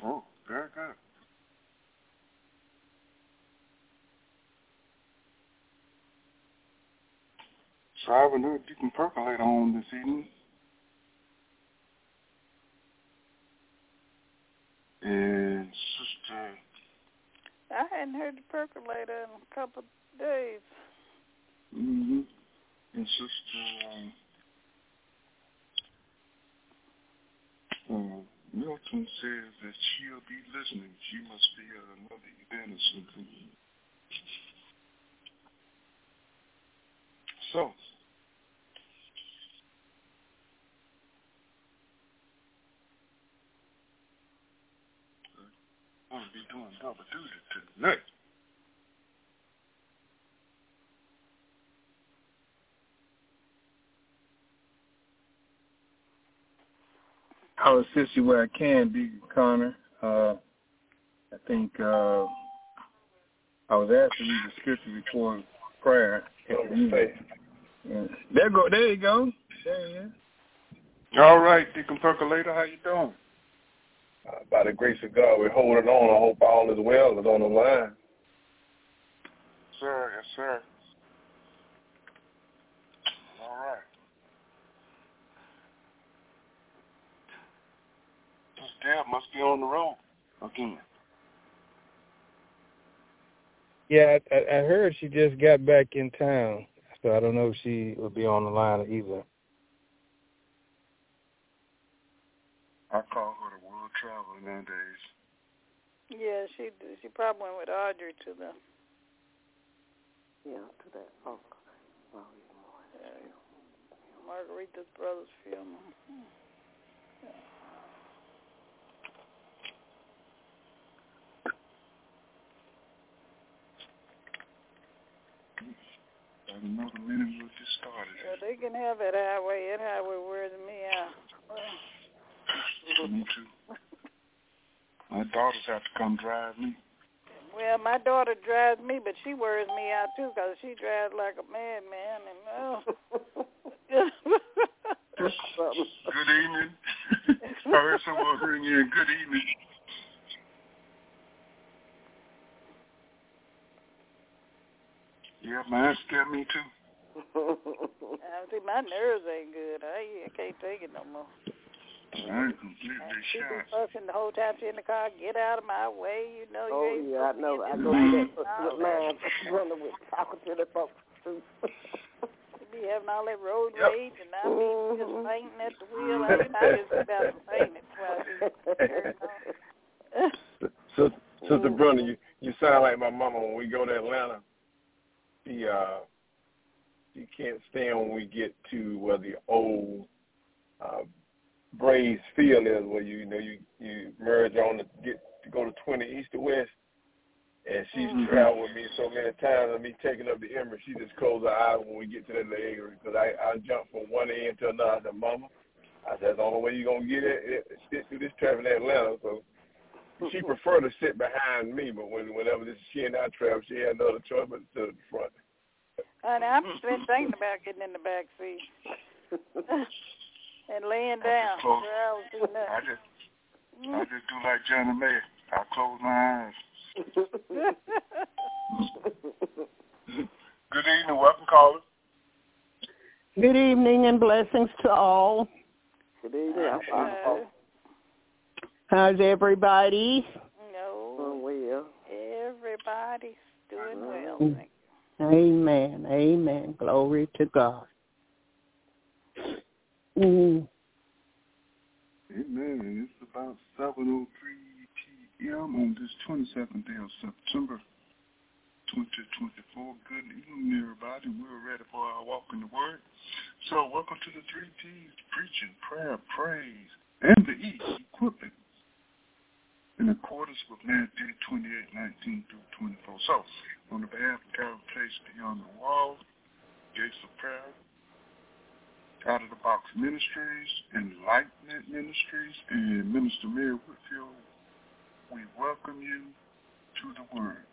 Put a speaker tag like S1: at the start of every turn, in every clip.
S1: Oh, very good. So I have a new Deacon Percolator on this evening. And Sister...
S2: I hadn't heard the Percolator in a couple of days.
S1: Mm-hmm. And Sister Milton says that she'll be listening. She must be at another event or something. So, I'm going to be doing double duty tonight.
S3: I'll assist you where I can, Deacon Connor. I think I was asked to read the scripture before prayer. There you go. There he is.
S1: All right, Deacon Percolator, how you doing?
S4: By the grace of God, we're holding on. I hope all is well is on the line.
S1: Sir, yes, sir. All right. This Deb must be on the road again.
S3: Yeah, I heard she just got back in town, so I don't know if she will be on the line either.
S1: I call her the world traveler nowadays.
S2: Yeah, she probably went with Audrey to that Margarita's brother's funeral.
S1: Another minute we'll get started.
S2: Yeah, they can have that highway. That highway wears me out.
S1: Me too. My daughters have to come drive me.
S2: Well, my daughter drives me, but she wears me out too because she drives like a madman. And
S1: Good evening. I heard someone ring in. Good evening. Yeah, man, scared me too.
S2: See, my nerves ain't good. I can't take it no more.
S1: I'm completely
S2: She be
S1: shot.
S2: fussing the whole time she in the car. Get out of my way, you know.
S5: Oh,
S2: you ain't
S5: yeah, I know. I go through that with mine. Running with talking to the folks too.
S2: She be having all that road rage, and I be just fainting at the wheel. I just about to faint it while
S4: So, Sister Brenda, you sound like my mama when we go to Atlanta. She can't stand when we get to where the old Braves Field is, where you merge on to go to 20 east to west. And she's traveled with me so many times, and me taking up the Emerald, she just closed her eyes when we get to that area because I jump from one end to another. I said, Mama, that's the only way you're going to get it, sit through this traffic in Atlanta. So she preferred to sit behind me, but whenever she and I travel, she had no other choice but to sit at the front.
S2: Honey, I've been thinking about getting in the back seat and laying down.
S1: I just do like Johnny May. I close my eyes. Good evening. Welcome, caller.
S5: Good evening and blessings to all.
S6: Good evening.
S5: How's everybody?
S2: No.
S6: Well.
S2: Everybody's doing well. Thank you.
S5: Amen. Amen. Glory to God.
S1: Amen. It's about 7:03 p.m. on this 22nd day of September 2024. Good evening, everybody. We're ready for our walk in the Word. So welcome to the 3 T's, preaching, prayer, praise, and the E, equipping, in accordance with Matthew 28:19 through 24. So, on the behalf of Calvary Place Beyond the Wall, Gates of Prayer, Out of the Box Ministries, Enlightenment Ministries, and Minister Mary Whitfield, we welcome you to the Word.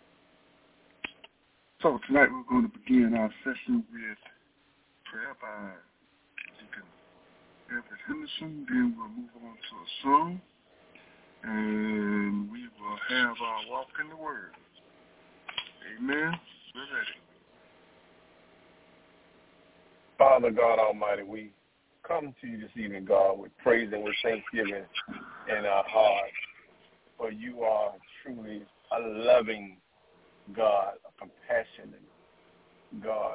S1: So tonight we're going to begin our session with prayer by Deacon Everett Henderson. Then we'll move on to a song. and we will have our walk in the Word. Amen. We're ready.
S4: Father God Almighty, we come to you this evening, God, with praise and with thanksgiving in our hearts. For you are truly a loving God, a compassionate God,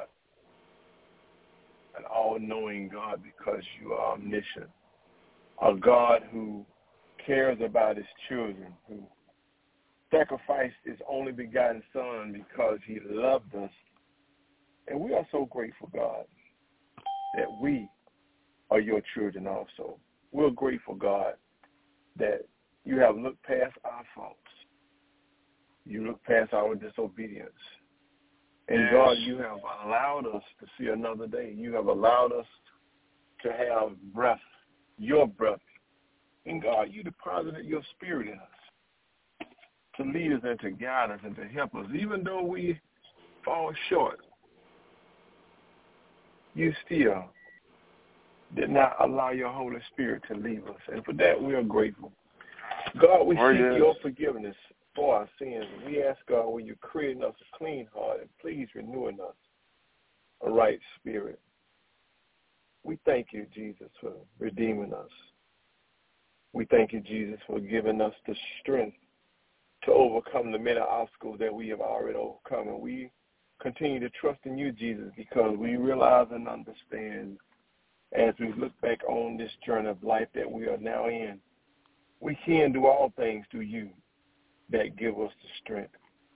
S4: an all-knowing God, because you are omniscient, a God who cares about his children, who sacrificed his only begotten Son because he loved us. And we are so grateful, God, that we are your children also. We're grateful, God, that you have looked past our faults. You look past our disobedience. And yes, God, you have allowed us to see another day. You have allowed us to have breath, your breath. And God, you deposited your spirit in us to lead us and to guide us and to help us. Even though we fall short, you still did not allow your Holy Spirit to leave us. And for that, we are grateful. God, we seek your forgiveness for our sins. We ask, God, will you create in us a clean heart and please renew in us a right spirit. We thank you, Jesus, for redeeming us. We thank you, Jesus, for giving us the strength to overcome the many obstacles that we have already overcome. And we continue to trust in you, Jesus, because we realize and understand as we look back on this journey of life that we are now in, we can do all things through you that give us the strength.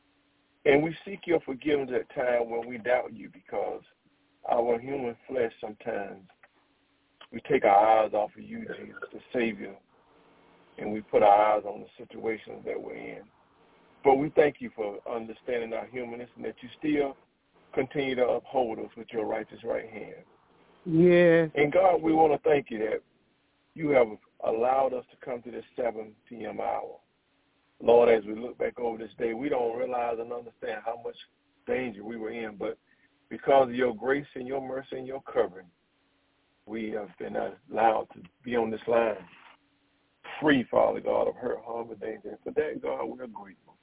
S4: And we seek your forgiveness at times when we doubt you, because our human flesh sometimes, we take our eyes off of you, Jesus, the Savior, and we put our eyes on the situations that we're in. But we thank you for understanding our humanness and that you still continue to uphold us with your righteous right hand.
S5: Yes.
S4: And God, we want to thank you that you have allowed us to come to this 7 p.m. hour. Lord, as we look back over this day, we don't realize and understand how much danger we were in, but because of your grace and your mercy and your covering, we have been allowed to be on this line free, Father God, of hurt, harm, and danger. And for that, God, we are grateful.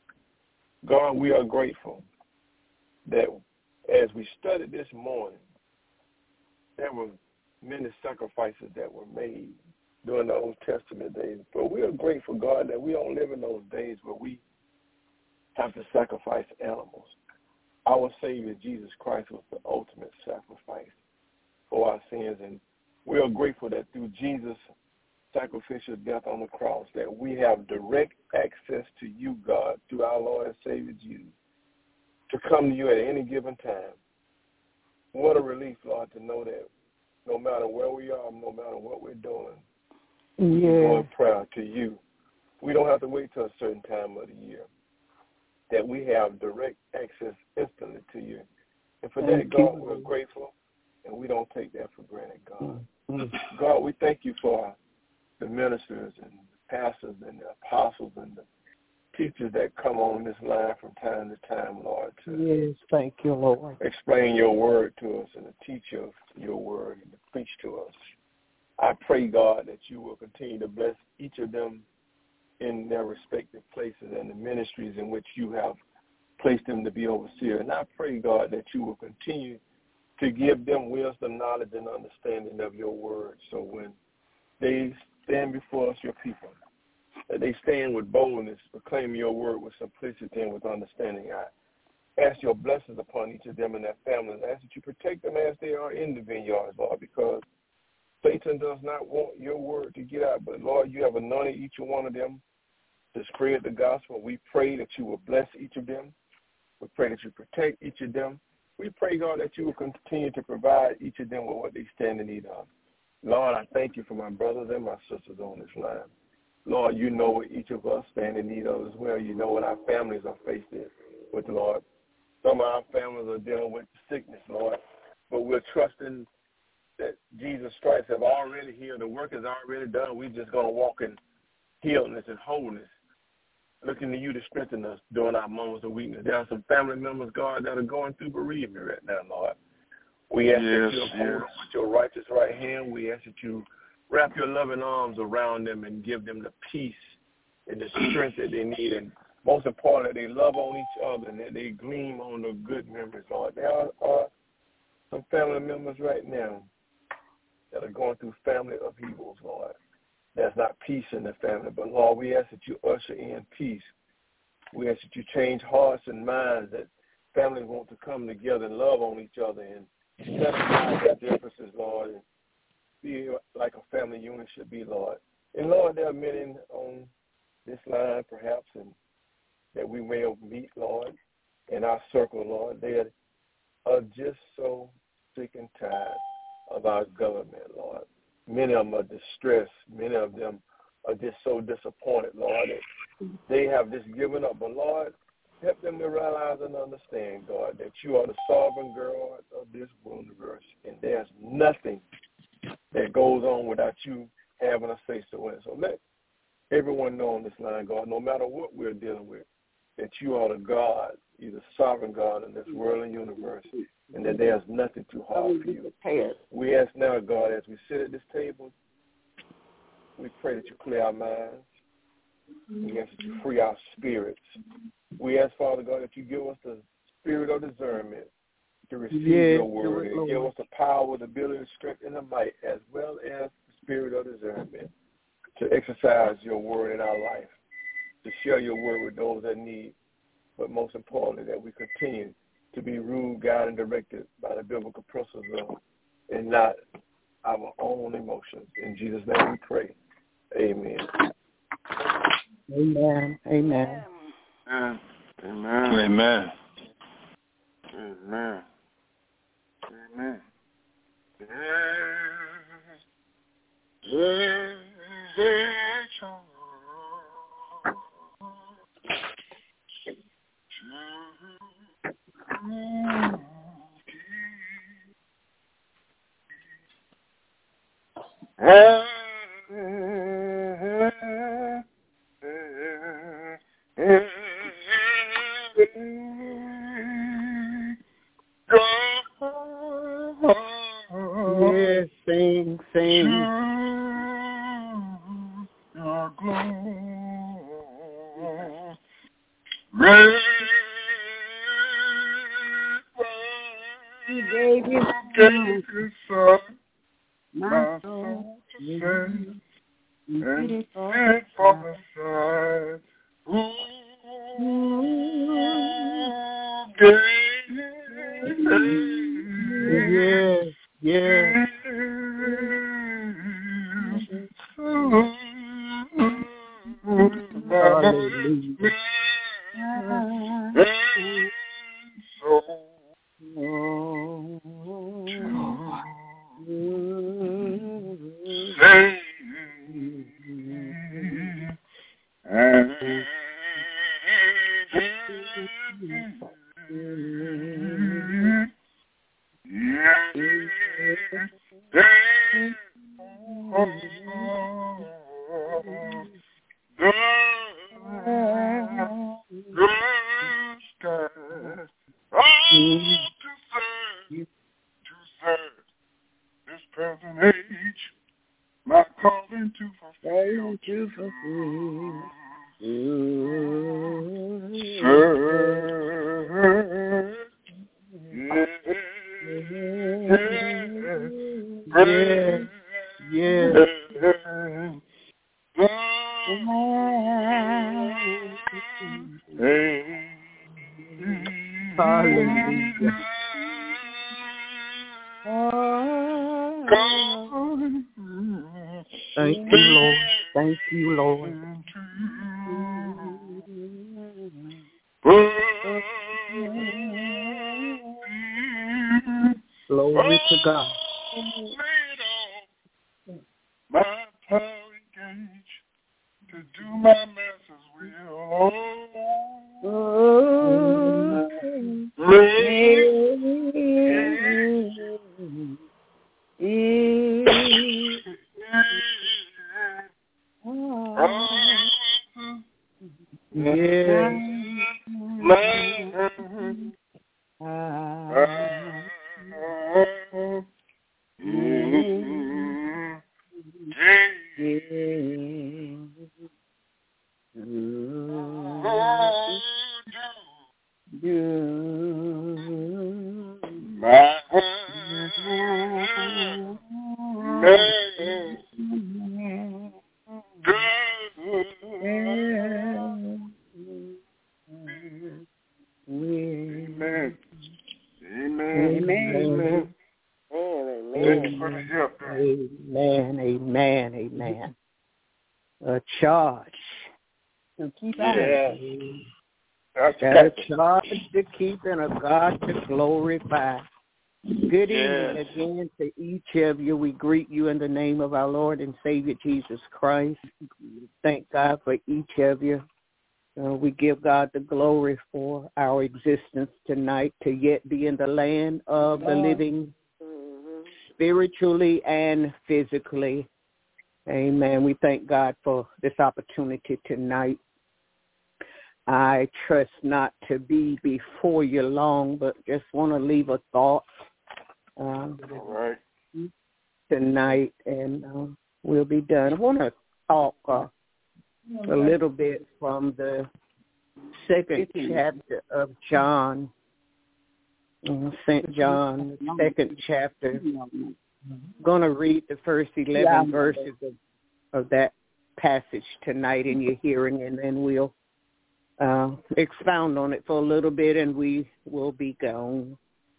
S4: God, we are grateful that as we studied this morning, there were many sacrifices that were made during the Old Testament days. But we are grateful, God, that we don't live in those days where we have to sacrifice animals. Our Savior, Jesus Christ, was the ultimate sacrifice for our sins. And we are grateful that through Jesus' sacrificial death on the cross, that we have direct access to you, God, through our Lord and Savior Jesus, to come to you at any given time. What a relief, Lord, to know that no matter where we are, no matter what we're doing, we go in prayer to you. We don't have to wait till a certain time of the year, that we have direct access instantly to you. And for that, God, we're grateful, and we don't take that for granted, God. God, we thank you for the ministers and the pastors and the apostles and the teachers that come on this line from time to time, Lord, to
S5: thank you, Lord,
S4: explain your word to us and to teach us your word and to preach to us. I pray, God, that you will continue to bless each of them in their respective places and the ministries in which you have placed them to be overseer. And I pray, God, that you will continue to give them wisdom, knowledge, and understanding of your word. So when they stand before us, your people, that they stand with boldness, proclaim your word with simplicity and with understanding. I ask your blessings upon each of them and their families. I ask that you protect them as they are in the vineyards, Lord, because Satan does not want your word to get out. But, Lord, you have anointed each one of them to spread the gospel. We pray that you will bless each of them. We pray that you protect each of them. We pray, God, that you will continue to provide each of them with what they stand in need of. Lord, I thank you for my brothers and my sisters on this line. Lord, you know what each of us stand in need of as well. You know what our families are faced with, Lord. Some of our families are dealing with sickness, Lord, but we're trusting that Jesus Christ have already healed. The work is already done. We're just going to walk in healness and wholeness, looking to you to strengthen us during our moments of weakness. There are some family members, God, that are going through bereavement right now, Lord. We ask that you uphold them with your righteous right hand. We ask that you wrap your loving arms around them and give them the peace and the strength that they need, and most importantly, they love on each other and that they gleam on the good memories, Lord. There are some family members right now that are going through family upheavals, Lord. There's not peace in the family, but Lord, we ask that you usher in peace. We ask that you change hearts and minds, that families want to come together and love on each other and set aside their differences, Lord, and be like a family unit should be, Lord. And Lord, there are many on this line, perhaps, and that we may meet, Lord, in our circle, Lord. They are just so sick and tired of our government, Lord. Many of them are distressed. Many of them are just so disappointed, Lord, that they have just given up. But, Lord, help them to realize and understand, God, that you are the sovereign God of this universe, and there's nothing that goes on without you having a say-so in it. So let everyone know on this line, God, no matter what we're dealing with, that you are the God, you're the sovereign God in this world and universe, and that there's nothing too hard for you. We ask now, God, as we sit at this table, we pray that you clear our minds. We ask that you free our spirits. We ask, Father God, that you give us the spirit of discernment to receive your word and give us the power, the ability, the strength, and the might, as well as the spirit of discernment to exercise your word in our life, to share your word with those that need, but most importantly, that we continue to be ruled, guided, and directed by the biblical principles and not our own emotions. In Jesus' name we pray. Amen.
S5: Amen. Amen.
S1: Amen.
S3: Amen.
S1: Amen. Amen.
S5: Yes, sing.
S1: Your glory.
S5: He gave you
S1: His son,
S5: my
S1: soul to save,
S5: and
S1: and
S5: fit
S1: fit for the side. Who gave
S5: Yes. Hallelujah.
S1: This present age, my calling to fulfill.
S5: Hallelujah. Thank you, Lord. Thank you, Lord. Glory to God.
S1: My power engaged to do my master's will.
S6: a charge
S5: To keep
S4: Yeah.
S6: Got a charge to keep and a God to glorify. Good evening again to each of you. We greet you in the name of our Lord and Savior Jesus Christ. Thank God for each of you. We give God the glory for our existence tonight to yet be in the land of the living, spiritually and physically. Amen. We thank God for this opportunity tonight. I trust not to be before you long, but just want to leave a thought tonight, and we'll be done. I want to talk a little bit from the second chapter of John, St. John, the second chapter. I'm going to read the first 11 verses of that passage tonight in your hearing, and then we'll expound on it for a little bit, and we will be gone.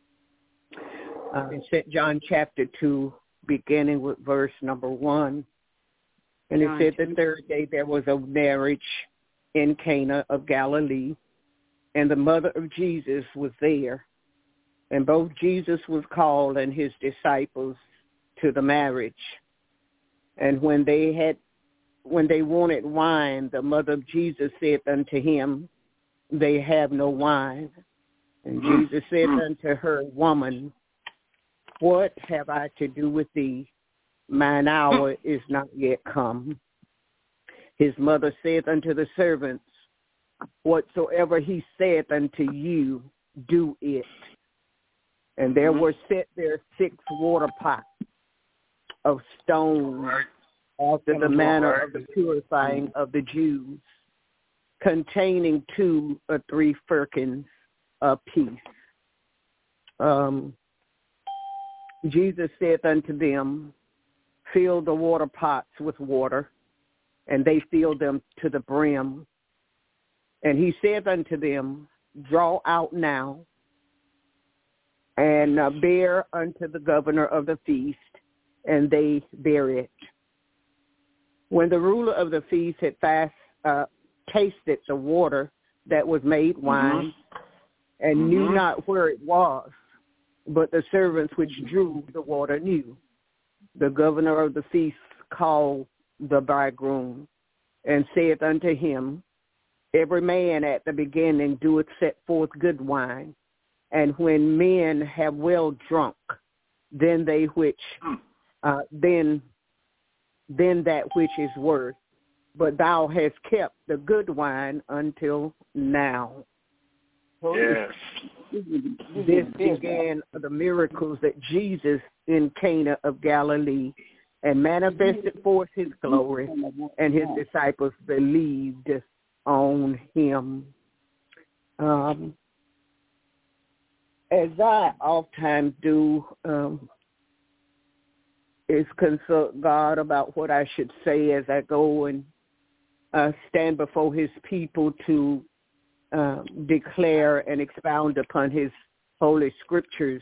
S6: St. John chapter 2, beginning with verse number 1. And it said, the third day there was a marriage in Cana of Galilee, and the mother of Jesus was there. And both Jesus was called and his disciples to the marriage. And when they wanted wine, the mother of Jesus said unto him, they have no wine. And Jesus said unto her, Woman, what have I to do with thee? Mine hour is not yet come. His mother said unto the servants, Whatsoever he saith unto you, do it. And there were set there 6 water pots of stone after the manner of the purifying of the Jews, containing 2 or 3 firkins apiece. Jesus said unto them, Fill the water pots with water, and they filled them to the brim. And he said unto them, Draw out now, and bear unto the governor of the feast, and they bear it. When the ruler of the feast had tasted the water that was made wine, and knew not where it was, but the servants which drew the water knew, the governor of the feast called the bridegroom, and said unto him, Every man at the beginning doeth set forth good wine, and when men have well drunk, then they which then that which is worse. But thou hast kept the good wine until now.
S1: Yes.
S6: This began the miracles that Jesus in Cana of Galilee and manifested forth his glory, and his disciples believed on him. As I oftentimes do, is consult God about what I should say as I go and stand before his people to declare and expound upon his holy scriptures.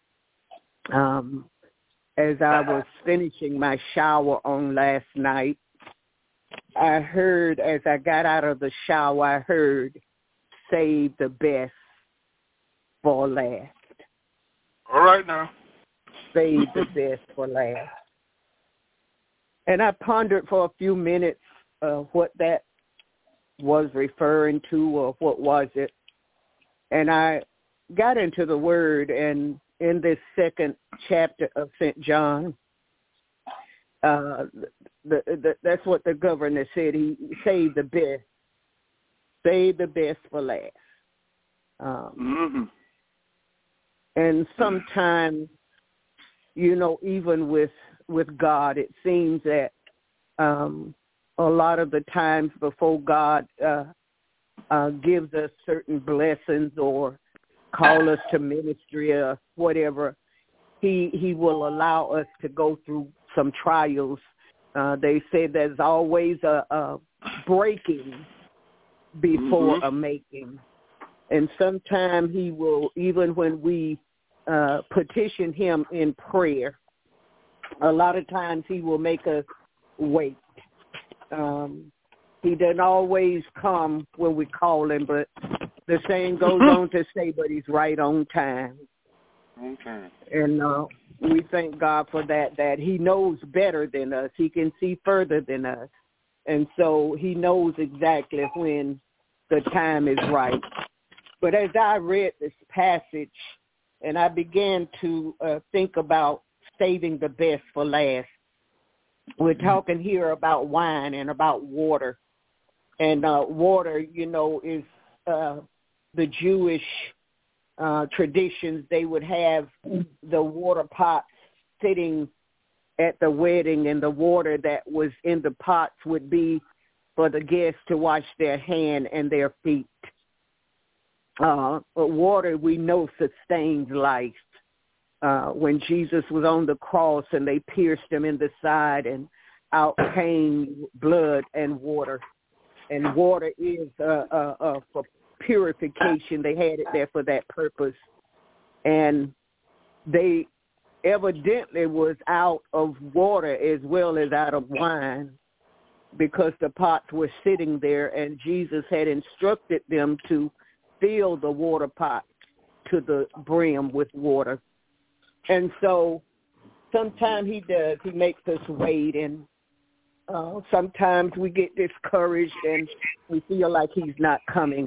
S6: As I was finishing my shower on last night, I heard, as I got out of the shower, I heard, save the best for last.
S1: All right now.
S6: Save the best for last. And I pondered for a few minutes what that was referring to, or what was it. And I got into the word, and in this second chapter of St. John, that's what the governor said. He saved the best. Save the best for last. And sometimes, even with God, it seems that a lot of the times before God gives us certain blessings or call us to ministry or whatever, he will allow us to go through some trials. They say there's always a breaking before a making. And sometimes he will, even when we petition him in prayer, a lot of times he will make us wait. He doesn't always come when we call him, but the saying goes on to say, but he's right on time.
S1: Okay.
S6: And we thank God for that he knows better than us. He can see further than us. And so he knows exactly when the time is right. But as I read this passage, and I began to think about saving the best for last, we're talking here about wine and about water. And water, is the Jewish traditions. They would have the water pots sitting at the wedding, and the water that was in the pots would be for the guests to wash their hand and their feet. But water, we know, sustains life. When Jesus was on the cross and they pierced him in the side, and out came blood and water. And water is for purification. They had it there for that purpose. And they evidently was out of water as well as out of wine, because the pots were sitting there, and Jesus had instructed them to fill the water pot to the brim with water. And so sometimes he does. He makes us wait, and sometimes we get discouraged and we feel like he's not coming.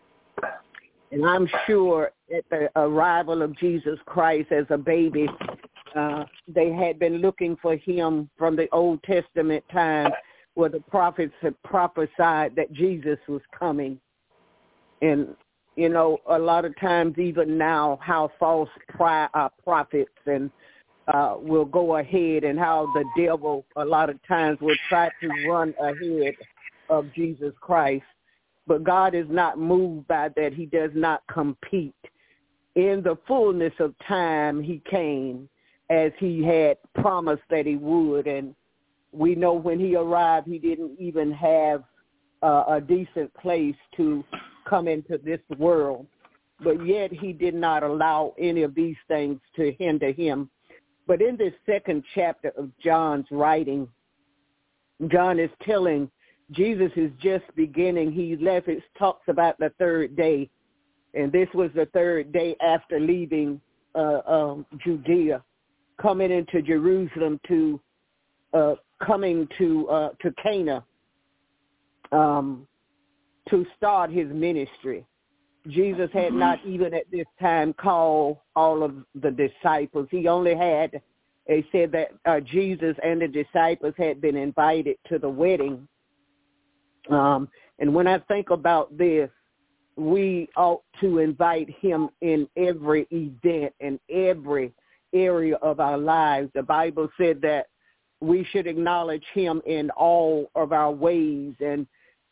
S6: And I'm sure at the arrival of Jesus Christ as a baby, they had been looking for him from the Old Testament time, where the prophets had prophesied that Jesus was coming. And, a lot of times, even now, how false prophets and will go ahead, and how the devil a lot of times will try to run ahead of Jesus Christ. But God is not moved by that. He does not compete. In the fullness of time, he came as he had promised that he would. And we know when he arrived, he didn't even have a decent place to come into this world. But yet he did not allow any of these things to hinder him. But in this second chapter of John's writing, John is telling, Jesus is just beginning. It talks about the third day. And this was the third day after leaving Judea, coming into Jerusalem coming to Cana to start his ministry. Jesus had not even at this time called all of the disciples. He only had, they said that Jesus and the disciples had been invited to the wedding. And when I think about this, we ought to invite him in every event, in every area of our lives. The Bible said that we should acknowledge him in all of our ways, and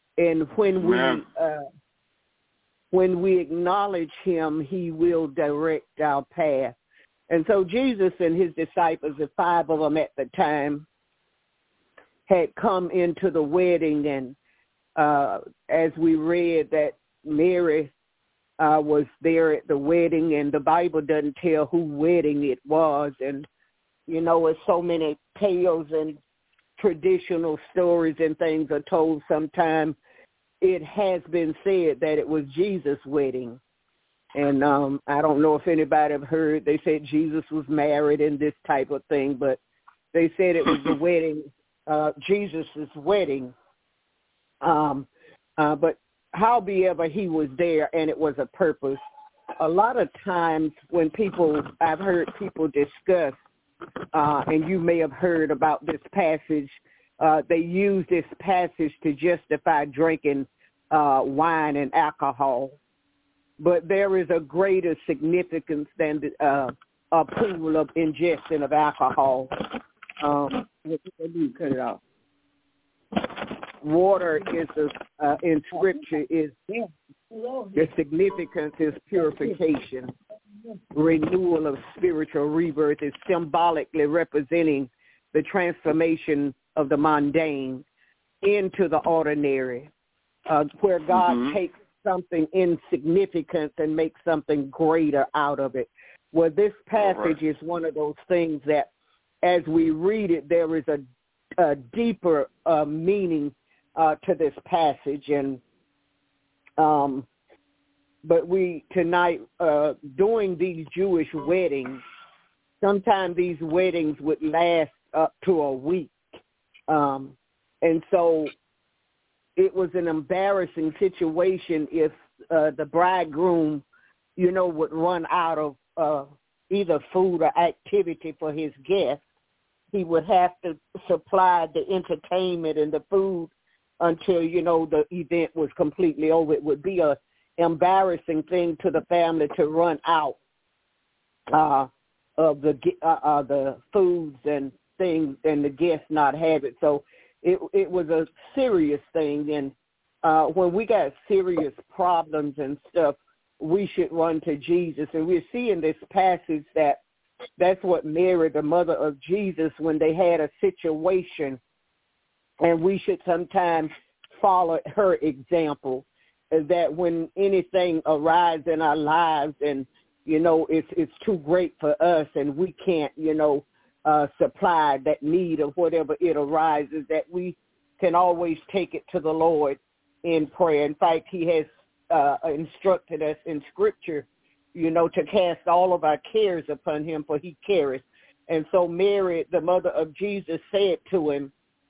S6: when we acknowledge him, he will direct our path. And so Jesus and his disciples, the 5 of them at the time, had come into the wedding, and as we read that Mary was there at the wedding, and the Bible doesn't tell who wedding it was. And, as so many tales and traditional stories and things are told sometimes, it has been said that it was Jesus' wedding. And I don't know if anybody have heard, they said Jesus was married and this type of thing, but they said it was the wedding, Jesus' wedding. But howbeit he was there, and it was a purpose. A lot of times when I've heard people discuss, and you may have heard about this passage, they use this passage to justify drinking wine and alcohol. But there is a greater significance than a pool of ingestion of alcohol. Let me cut it off. Water is in Scripture is the significance is purification, renewal of spiritual rebirth. Is symbolically representing the transformation of the mundane into the ordinary, where God takes something insignificant and makes something greater out of it. Well, this passage is one of those things that, as we read it, there is deeper meaning to this passage, and but we tonight doing these Jewish weddings. Sometimes these weddings would last up to a week, and so it was an embarrassing situation if the bridegroom, would run out of either food or activity for his guests. He would have to supply the entertainment and the food until, the event was completely over. It would be a embarrassing thing to the family to run out of the foods and things and the guests not have it. So it was a serious thing. And when we got serious problems and stuff, we should run to Jesus. And we're seeing this passage that's what Mary, the mother of Jesus, when they had a situation, and we should sometimes follow her example, that when anything arises in our lives and, it's too great for us and we can't, supply that need of whatever it arises, that we can always take it to the Lord in prayer. In fact, he has instructed us in Scripture, to cast all of our cares upon him, for he careth. And so Mary, the mother of Jesus, said to him,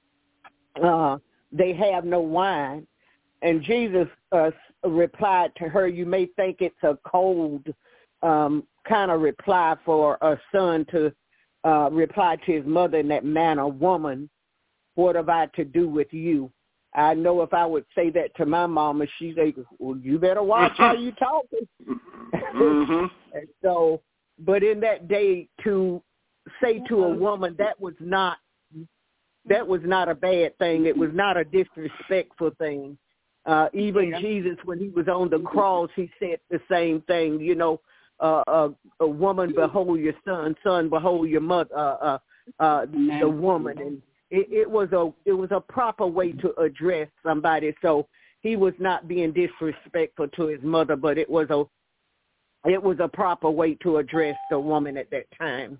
S6: they have no wine. And Jesus replied to her, you may think it's a cold kind of reply for a son to reply to his mother in that manner, woman, what have I to do with you? I know if I would say that to my mama, she'd say, well, you better watch how you talking.
S1: Mm-hmm.
S6: And so, but in that day, to say to a woman, that was not a bad thing. It was not a disrespectful thing. Even Jesus, when he was on the cross, he said the same thing. A woman, behold your son, behold your mother, the woman. And it was a proper way to address somebody. So he was not being disrespectful to his mother, but it was a proper way to address the woman at that time.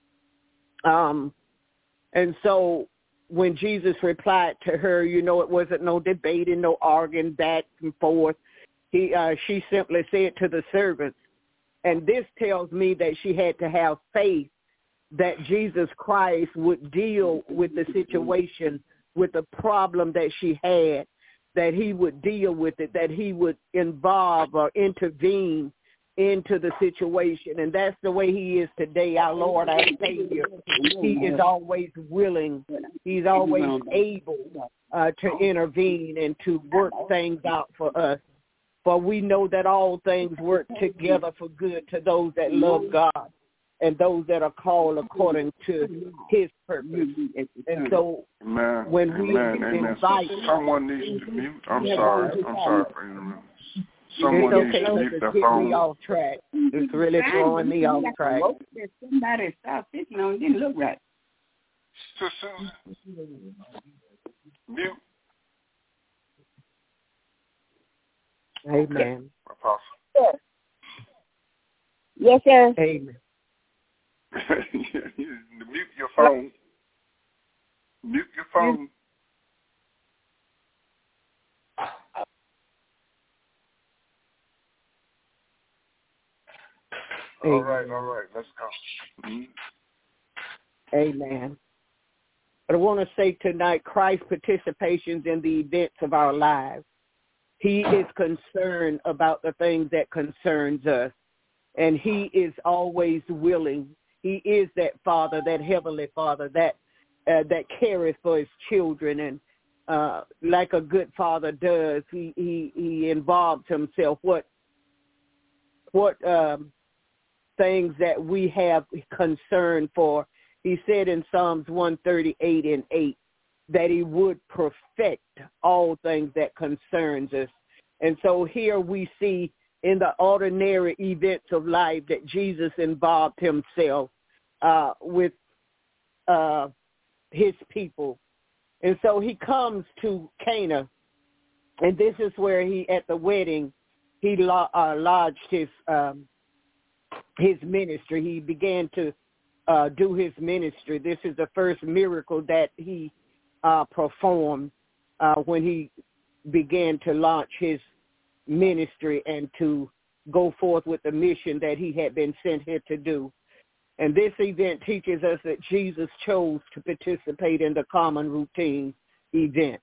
S6: And so when Jesus replied to her, it wasn't no debating, no arguing back and forth. She simply said to the servants, and this tells me that she had to have faith that Jesus Christ would deal with the situation, with the problem that she had, that he would deal with it, that he would involve or intervene into the situation. And that's the way he is today, our Lord, our Savior. He is always willing. He's always able to intervene and to work things out for us. For we know that all things work together for good to those that love God and those that are called according to his purpose. And so when we invite...
S1: Someone needs to mute. I'm sorry for interrupting. Someone needs to mute their phone.
S6: Me off track. It's really throwing me off track.
S7: Somebody stopped sitting on it. Didn't look right.
S1: Susan, mute.
S6: Amen.
S1: Apostle.
S5: Yes, sir.
S6: Amen.
S1: Mute your phone. Mute your phone. All right. Let's go. Mm-hmm.
S6: Amen. But I want to say tonight, Christ's participations in the events of our lives. He is concerned about the things that concerns us, and he is always willing. He is that Father, that Heavenly Father, that careth for his children, and like a good father does, he involves himself. What things that we have concern for. He said in Psalms 138:8 that he would perfect all things that concerns us. And so here we see in the ordinary events of life that Jesus involved himself with his people. And so he comes to Cana, and this is where at the wedding, he lodged his ministry. He began to do his ministry. This is the first miracle that he performed when he began to launch his ministry and to go forth with the mission that he had been sent here to do. And this event teaches us that Jesus chose to participate in the common routine event.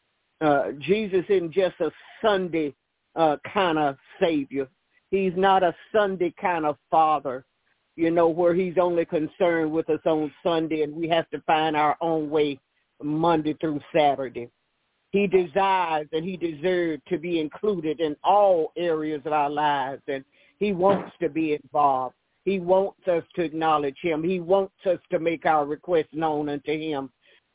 S6: Jesus isn't just a Sunday kind of Savior. He's not a Sunday kind of Father, where he's only concerned with us on Sunday and we have to find our own way Monday through Saturday. He desires and he deserves to be included in all areas of our lives, and he wants to be involved. He wants us to acknowledge him. He wants us to make our requests known unto him.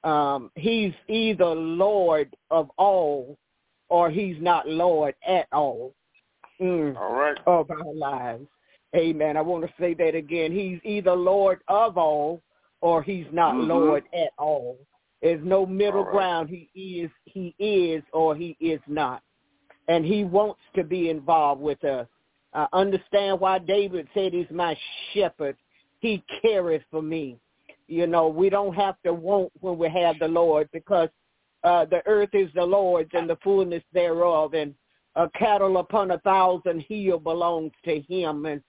S6: He's either Lord of all or he's not Lord at all,
S1: all right,
S6: of our lives. Amen. I want to say that again. He's either Lord of all or he's not Lord at all. There's no middle ground. He is or he is not. And he wants to be involved with us. Understand why David said he's my shepherd. He careth for me. We don't have to want when we have the Lord, because the earth is the Lord's and the fullness thereof, and cattle upon 1,000 hill belongs to him, and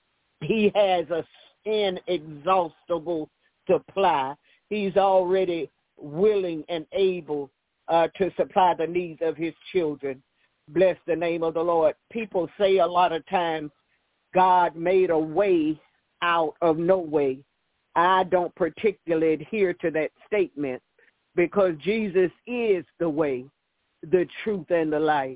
S6: he has an inexhaustible supply. He's already willing and able to supply the needs of his children. Bless the name of the Lord. People say a lot of times God made a way out of no way. I don't particularly adhere to that statement, because Jesus is the way, the truth, and the life.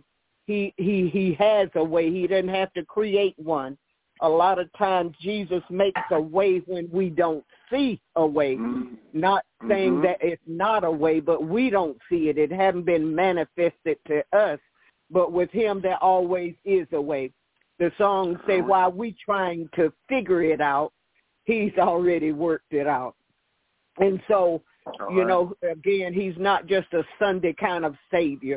S6: He has a way. He doesn't have to create one. A lot of times Jesus makes a way when we don't see a way. Not saying that it's not a way, but we don't see it. It hasn't been manifested to us. But with him, there always is a way. The songs say, while we trying to figure it out, he's already worked it out. And so, again, he's not just a Sunday kind of Savior.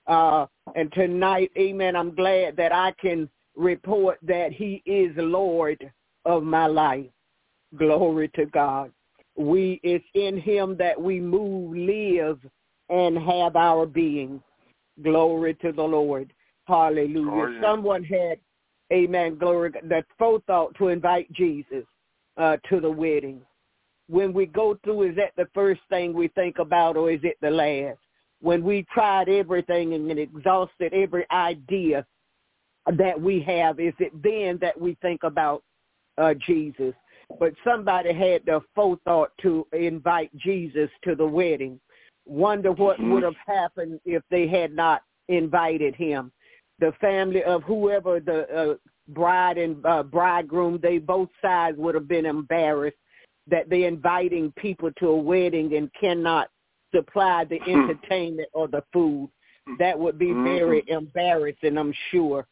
S6: And tonight, amen, I'm glad that I can report that he is Lord of my life. Glory to God. It's in him that we move, live, and have our being. Glory to the Lord. Hallelujah.
S1: Oh, yeah.
S6: Someone had, amen, glory, that forethought to invite Jesus to the wedding. When we go through, is that the first thing we think about, or is it the last? When we tried everything and exhausted every idea that we have, is it then that we think about Jesus? But somebody had the forethought to invite Jesus to the wedding. Wonder what would have happened if they had not invited him. The family of whoever the bride and bridegroom, they both sides would have been embarrassed that they're inviting people to a wedding and cannot supply the entertainment or the food. That would be very embarrassing, I'm sure.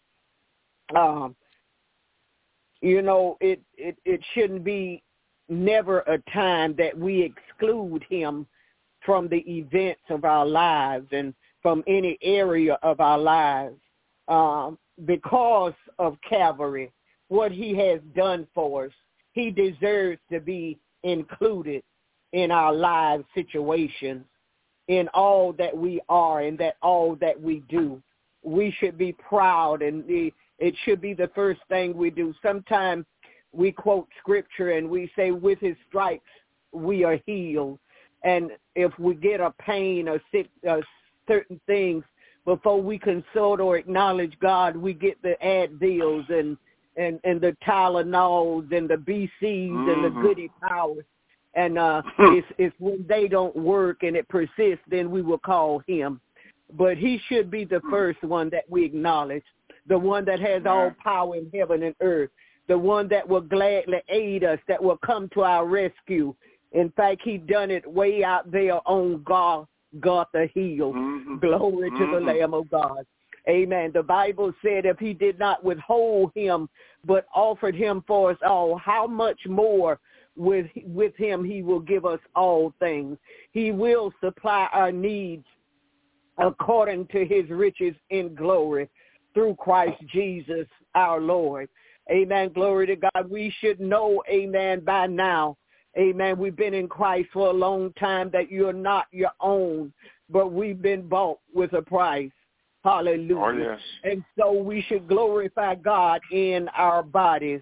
S6: It shouldn't be never a time that we exclude him from the events of our lives and from any area of our lives. Because of Calvary, what he has done for us, he deserves to be included in our lives situations, in all that we are and that all that we do. We should be proud, and it should be the first thing we do. Sometimes we quote scripture and we say, with his stripes we are healed. And if we get a pain or sick, certain things, before we consult or acknowledge God, we get the Advils and the Tylenols and the BCs and the Goody Powers. And it's when they don't work and it persists, then we will call him. But he should be the first one that we acknowledge, the one that has all power in heaven and earth, the one that will gladly aid us, that will come to our rescue. In fact, he done it way out there on Golgotha Hill. Glory to the Lamb of God. Amen. The Bible said if he did not withhold him, but offered him for us all, how much more with him he will give us all things. He will supply our needs according to his riches in glory through Christ Jesus our Lord. Amen. Glory to God. We should know, amen, by now Amen. We've been in Christ for a long time, that you're not your own, but we've been bought with a price. Hallelujah.
S1: Oh, yes.
S6: And so we should glorify God in our bodies.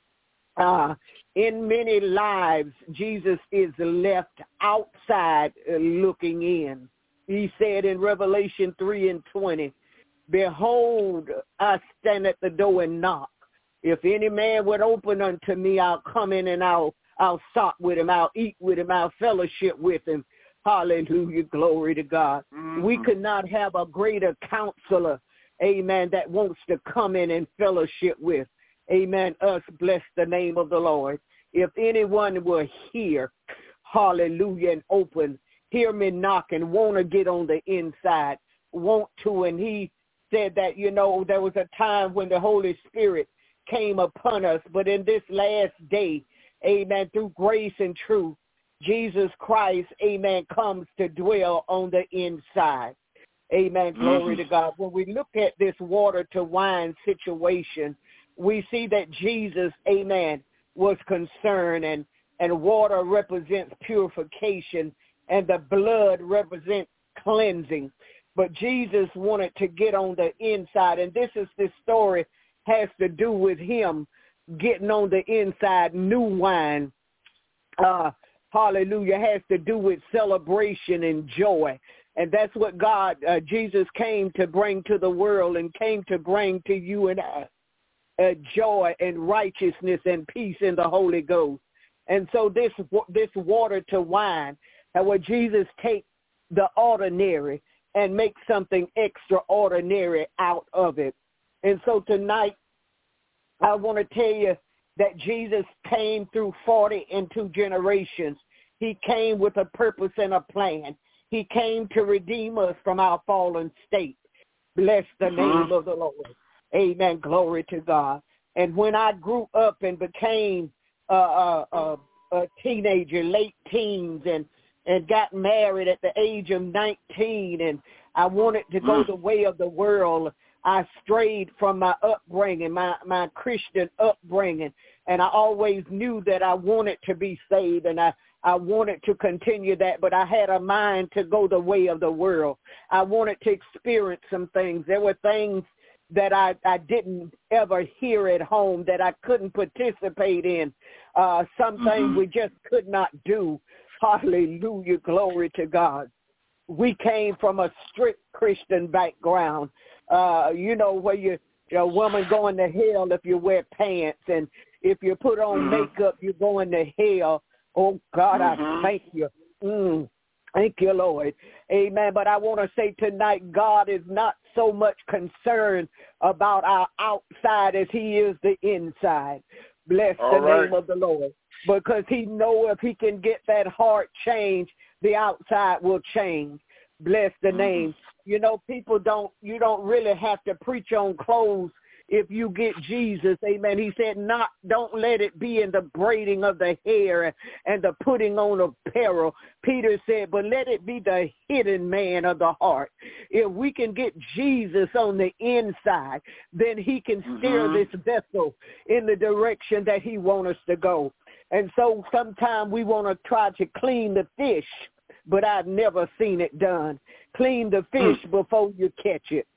S6: In many lives, Jesus is left outside looking in. He said in Revelation 3:20, behold, I stand at the door and knock. If any man would open unto me, I'll come in and I'll sup with him. I'll eat with him. I'll fellowship with him. Hallelujah. Glory to God. Mm-hmm. We could not have a greater counselor, amen, that wants to come in and fellowship with. Amen. Us, bless the name of the Lord. If anyone will hear, hallelujah, and open, hear me knock and want to get on the inside, want to. And he said that, you know, there was a time when the Holy Spirit came upon us, but in this last day, amen, through grace and truth, Jesus Christ, amen, comes to dwell on the inside. Amen. Glory to God. When we look at this water to wine situation, we see that Jesus, amen, was concerned, and water represents purification, and the blood represents cleansing. But Jesus wanted to get on the inside, and this story has to do with him getting on the inside. New wine, hallelujah, has to do with celebration and joy. And that's what Jesus came to bring to the world, and came to bring to you and I. Joy and righteousness and peace in the Holy Ghost. And so this water to wine, where Jesus takes the ordinary and makes something extraordinary out of it. And so tonight, I want to tell you that Jesus came through 42 generations. He came with a purpose and a plan. He came to redeem us from our fallen state. Bless the name of the Lord. Amen. Glory to God. And when I grew up and became a teenager, late teens, and got married at the age of 19, and I wanted to go the way of the world, I strayed from my upbringing, my Christian upbringing, and I always knew that I wanted to be saved, and I wanted to continue that, but I had a mind to go the way of the world. I wanted to experience some things. There were things that I didn't ever hear at home, that I couldn't participate in. Some things we just could not do. Hallelujah, glory to God. We came from a strict Christian background, where you're a woman going to hell if you wear pants, and if you put on makeup, you're going to hell. Oh, God, I thank you. Thank you, Lord. Amen. But I want to say tonight, God is not so much concerned about our outside as he is the inside. Bless the name of the Lord. Because he knows if he can get that heart changed, the outside will change. Bless the name. You know, you don't really have to preach on clothes if you get Jesus. Amen. He said, don't let it be in the braiding of the hair and the putting on of apparel. Peter said, but let it be the hidden man of the heart. If we can get Jesus on the inside, then he can steer this vessel in the direction that he wants us to go. And so sometimes we want to try to clean the fish, but I've never seen it done. Clean the fish before you catch it.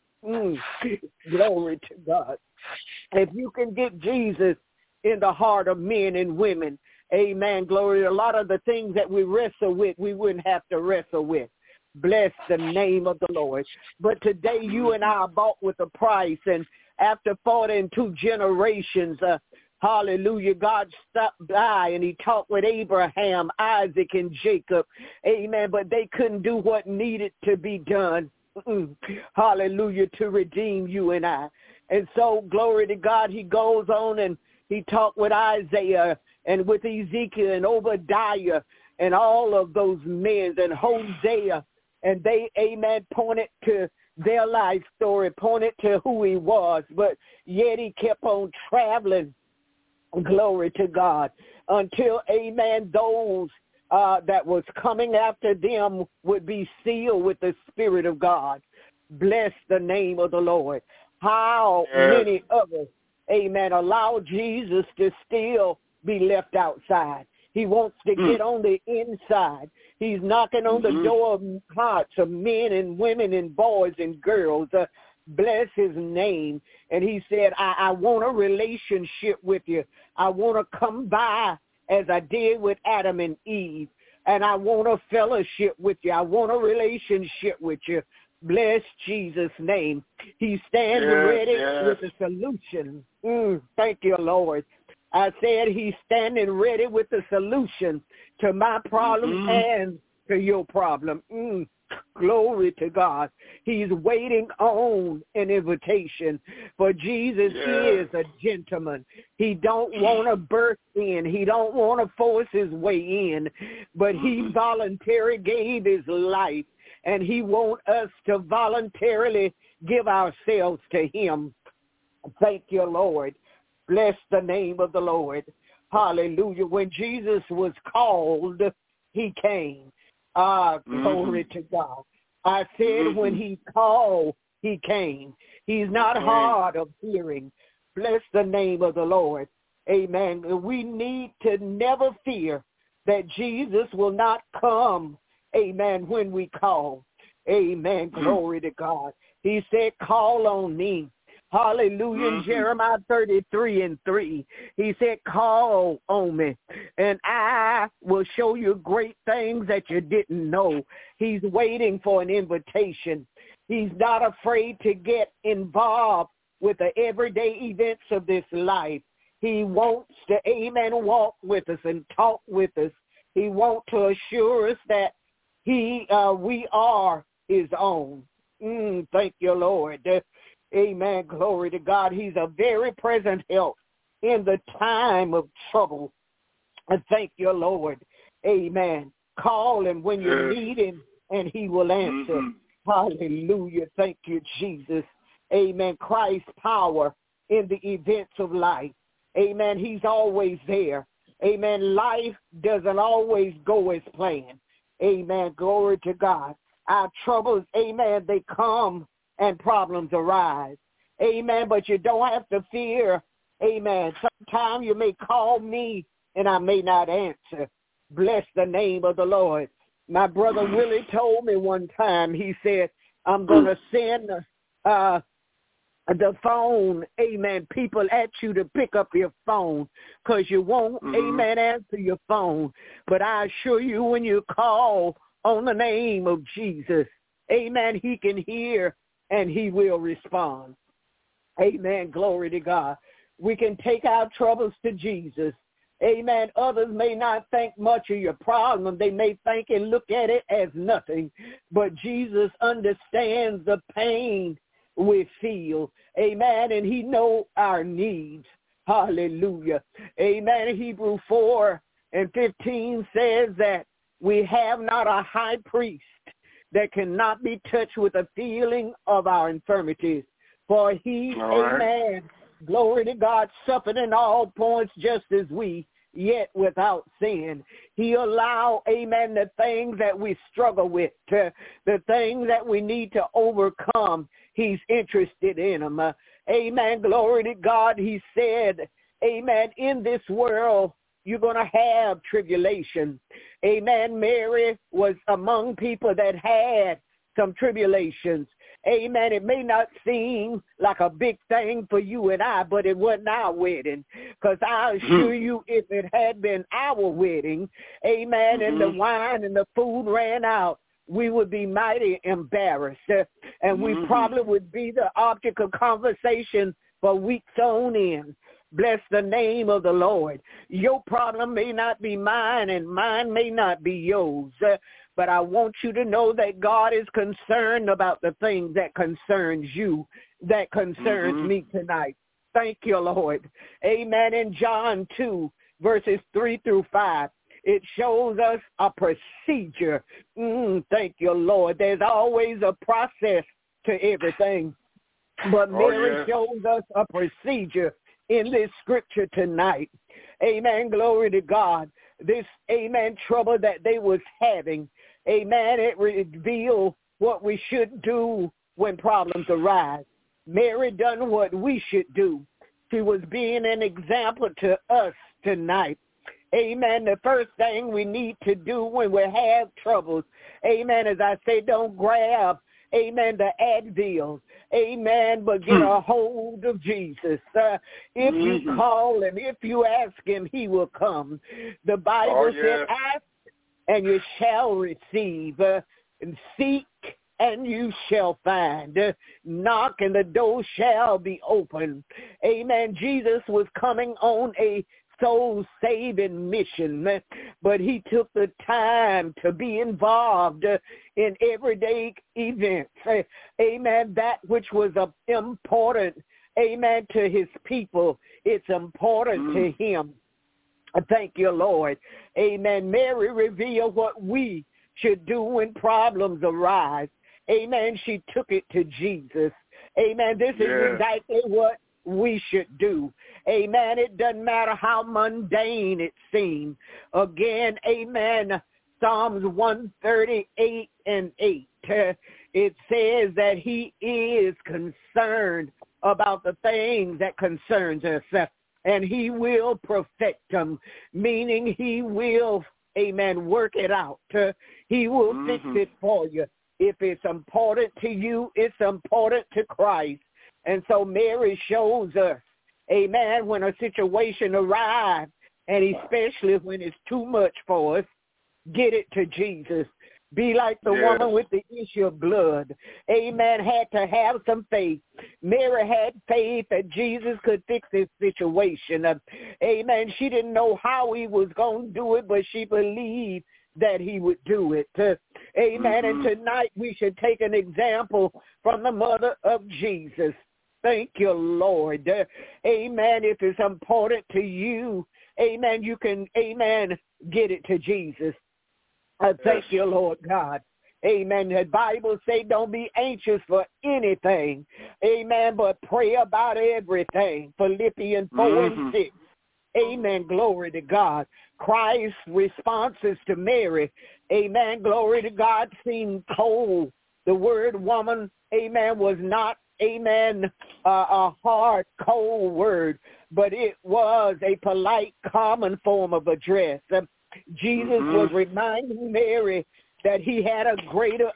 S6: Glory to God. If you can get Jesus in the heart of men and women, amen, glory. A lot of the things that we wrestle with, we wouldn't have to wrestle with. Bless the name of the Lord. But today you and I are bought with a price, and after 42 generations, hallelujah, God stopped by and he talked with Abraham, Isaac, and Jacob. Amen. But they couldn't do what needed to be done. Hallelujah, to redeem you and I. And so, glory to God, he goes on and he talked with Isaiah and with Ezekiel and Obadiah and all of those men and Hosea. And they, amen, pointed to their life story, pointed to who he was. But yet he kept on traveling, glory to God, until, amen, those that was coming after them would be sealed with the Spirit of God. Bless the name of the Lord. How many others, amen, allow Jesus to still be left outside? He wants to get on the inside. He's knocking on the door of hearts of men and women and boys and girls. Bless his name. And he said, I want a relationship with you. I want to come by as I did with Adam and Eve. And I want a fellowship with you. I want a relationship with you. Bless Jesus' name. He stands ready with a solution. Thank you, Lord. I said he's standing ready with the solution to my problem and to your problem. Glory to God. He's waiting on an invitation. For Jesus is a gentleman. He don't want to burst in. He don't want to force his way in. But he voluntarily gave his life. And he wants us to voluntarily give ourselves to him. Thank you, Lord. Bless the name of the Lord. Hallelujah. When Jesus was called, he came. Glory to God. I said when he called, he came. He's not hard of hearing. Bless the name of the Lord. Amen. We need to never fear that Jesus will not come. Amen. When we call. Amen. Glory to God. He said, call on me. Hallelujah. In Jeremiah 33:3, he said, call on me, and I will show you great things that you didn't know. He's waiting for an invitation. He's not afraid to get involved with the everyday events of this life. He wants to, amen, walk with us and talk with us. He wants to assure us that we are his own. Thank you, Lord. Amen. Glory to God. He's a very present help in the time of trouble. And thank you, Lord. Amen. Call him when you need him, and he will answer. Hallelujah. Thank you, Jesus. Amen. Christ's power in the events of life. Amen. He's always there. Amen. Life doesn't always go as planned. Amen. Glory to God. Our troubles, amen, they come and problems arise. Amen. But you don't have to fear. Amen. Sometimes you may call me and I may not answer. Bless the name of the Lord. My brother Willie told me one time, he said, I'm going to send the phone, amen, people at you to pick up your phone because you won't, amen, answer your phone. But I assure you, when you call on the name of Jesus, amen, he can hear and he will respond. Amen. Glory to God. We can take our troubles to Jesus. Amen. Others may not think much of your problem. They may think and look at it as nothing. But Jesus understands the pain we feel. Amen. And he knows our needs. Hallelujah. Amen. Hebrews 4:15 says that we have not a high priest that cannot be touched with the feeling of our infirmities. For he, amen, glory to God, suffered in all points just as we, yet without sin. He allow, amen, the things that we struggle with, the things that we need to overcome. He's interested in them. Amen, glory to God. He said, amen, in this world, you're going to have tribulation. Amen. Mary was among people that had some tribulations. Amen. It may not seem like a big thing for you and I, but it wasn't our wedding. Because I assure you, if it had been our wedding, amen, and the wine and the food ran out, we would be mighty embarrassed. And we probably would be the object of conversation for weeks on end. Bless the name of the Lord. Your problem may not be mine, and mine may not be yours. But I want you to know that God is concerned about the things that concerns you, that concerns me tonight. Thank you, Lord. Amen. In John 2, verses 3-5, it shows us a procedure. Thank you, Lord. There's always a process to everything. But Mary shows us a procedure in this scripture tonight. Amen. Glory to God. This, amen, trouble that they was having. Amen. It revealed what we should do when problems arise. Mary done what we should do. She was being an example to us tonight. Amen. The first thing we need to do when we have troubles, amen, as I say, don't grab, amen, the Advil, amen, but get a hold of Jesus. If you call him, if you ask him, he will come. The Bible said, ask and you shall receive, and seek and you shall find. Knock and the door shall be open. Amen. Jesus was coming on a soul-saving mission, but he took the time to be involved in everyday events. Amen. That which was important, amen, to his people, it's important to him. Thank you, Lord. Amen. Mary revealed what we should do when problems arise. Amen. She took it to Jesus. Amen. This is exactly what we should do. Amen. It doesn't matter how mundane it seems. Again, amen. Psalms 138 and 8. It says that he is concerned about the things that concerns us, and he will perfect them, meaning he will, amen, work it out. He will fix it for you. If it's important to you, it's important to Christ. And so Mary shows us, amen, when a situation arrives, and especially when it's too much for us, get it to Jesus. Be like the woman with the issue of blood. Amen. Had to have some faith. Mary had faith that Jesus could fix this situation. Amen. She didn't know how he was going to do it, but she believed that he would do it. Amen. And tonight we should take an example from the mother of Jesus. Thank you, Lord. Amen. If it's important to you, amen, you can, amen, get it to Jesus. Thank you, Lord God. Amen. The Bible say don't be anxious for anything. Amen. But pray about everything. Philippians 4 and 6. Amen. Glory to God. Christ's responses to Mary, amen, glory to God, seemed cold. The word woman, amen, was not, amen, a hard, cold word, but it was a polite, common form of address. Jesus was reminding Mary that he had a greater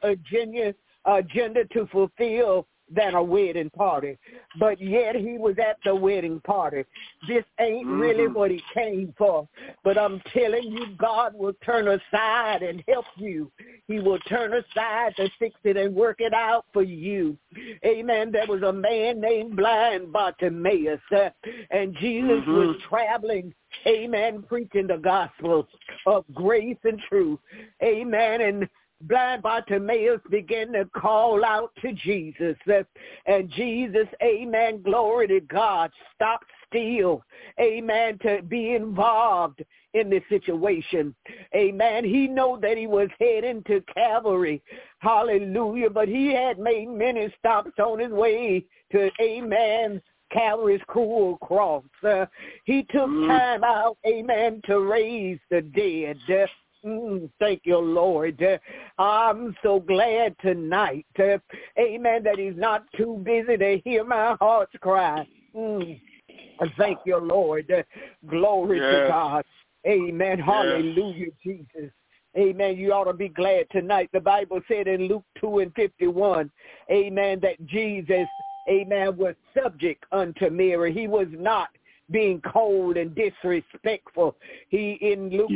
S6: agenda to fulfill than a wedding party, but yet he was at the wedding party. This ain't really what he came for, but I'm telling you, God will turn aside and help you. He will turn aside to fix it and work it out for you. Amen. There was a man named blind Bartimaeus, and Jesus was traveling, amen, preaching the gospel of grace and truth. Amen. And blind Bartimaeus began to call out to Jesus. And Jesus, amen, glory to God, stopped still, amen, to be involved in this situation. Amen. He knew that he was heading to Calvary. Hallelujah. But he had made many stops on his way to, amen, Calvary's cruel cross. He took time out, amen, to raise the dead. Thank you, Lord. I'm so glad tonight, amen, that he's not too busy to hear my heart's cry. Thank you, Lord. Glory to God. Amen. Hallelujah, Jesus. Amen. You ought to be glad tonight. The Bible said in Luke 2 and 51, amen, that Jesus, amen, was subject unto Mary. He was not being cold and disrespectful. He, in Luke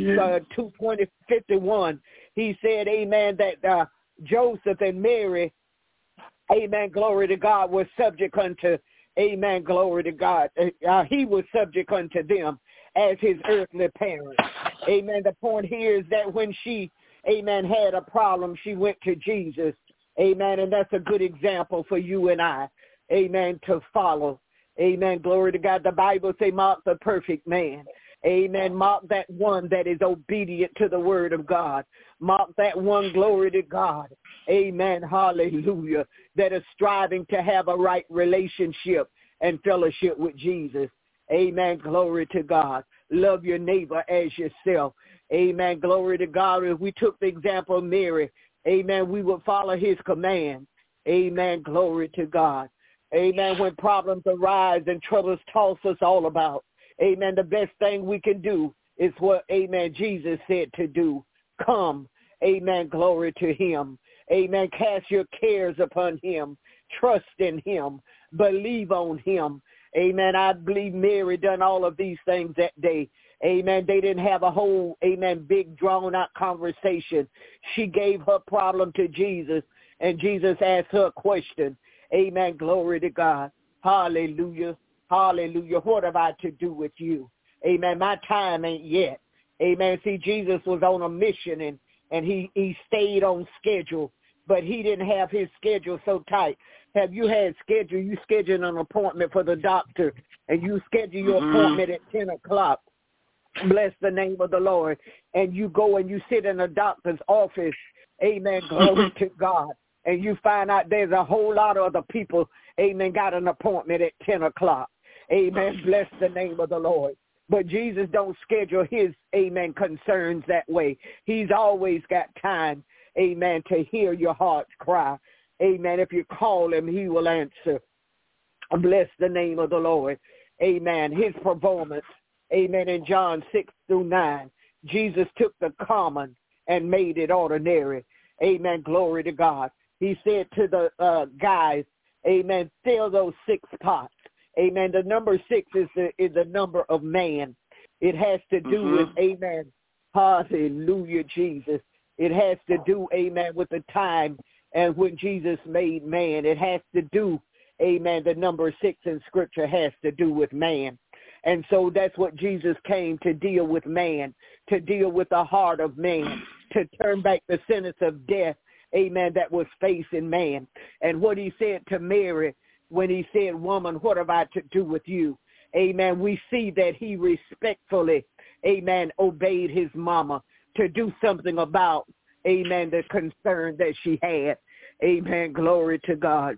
S6: 2:51, he said, amen, that Joseph and Mary, amen, glory to God, were subject unto, amen, glory to God. He was subject unto them as his earthly parents. Amen. The point here is that when she, amen, had a problem, she went to Jesus. Amen. And that's a good example for you and I, amen, to follow. Amen. Glory to God. The Bible say, mark the perfect man. Amen. Mark that one that is obedient to the word of God. Mark that one, glory to God. Amen. Hallelujah. That is striving to have a right relationship and fellowship with Jesus. Amen. Glory to God. Love your neighbor as yourself. Amen. Glory to God. If we took the example of Mary, amen, we would follow his command. Amen. Glory to God. Amen. When problems arise and troubles toss us all about, amen, the best thing we can do is what, amen, Jesus said to do. Come, amen, glory to him. Amen, cast your cares upon him. Trust in him. Believe on him. Amen, I believe Mary done all of these things that day. Amen, they didn't have a whole, amen, big drawn-out conversation. She gave her problem to Jesus, and Jesus asked her a question. Amen, glory to God. Hallelujah, hallelujah. What have I to do with you? Amen, my time ain't yet. Amen, see, Jesus was on a mission, and he stayed on schedule, but he didn't have his schedule so tight. Have you had schedule? You schedule an appointment for the doctor, and you schedule your appointment at 10 o'clock. Bless the name of the Lord. And you go and you sit in a doctor's office. Amen. Glory to God. And you find out there's a whole lot of other people, amen, got an appointment at 10 o'clock. Amen. Bless the name of the Lord. But Jesus don't schedule his, amen, concerns that way. He's always got time, amen, to hear your heart's cry. Amen. If you call him, he will answer. Bless the name of the Lord. Amen. His performance. Amen. In John 6-9, Jesus took the common and made it ordinary. Amen. Glory to God. He said to the guys, amen, fill those 6 pots. Amen. The number 6 is the number of man. It has to do with, amen, hallelujah, Jesus. It has to do, amen, with the time and when Jesus made man. It has to do, amen, the number 6 in Scripture has to do with man. And so that's what Jesus came to deal with man, to deal with the heart of man, to turn back the sentence of death, amen, that was facing man. And what he said to Mary when he said, woman, what have I to do with you? Amen. We see that he respectfully, amen, obeyed his mama to do something about, amen, the concern that she had. Amen. Glory to God.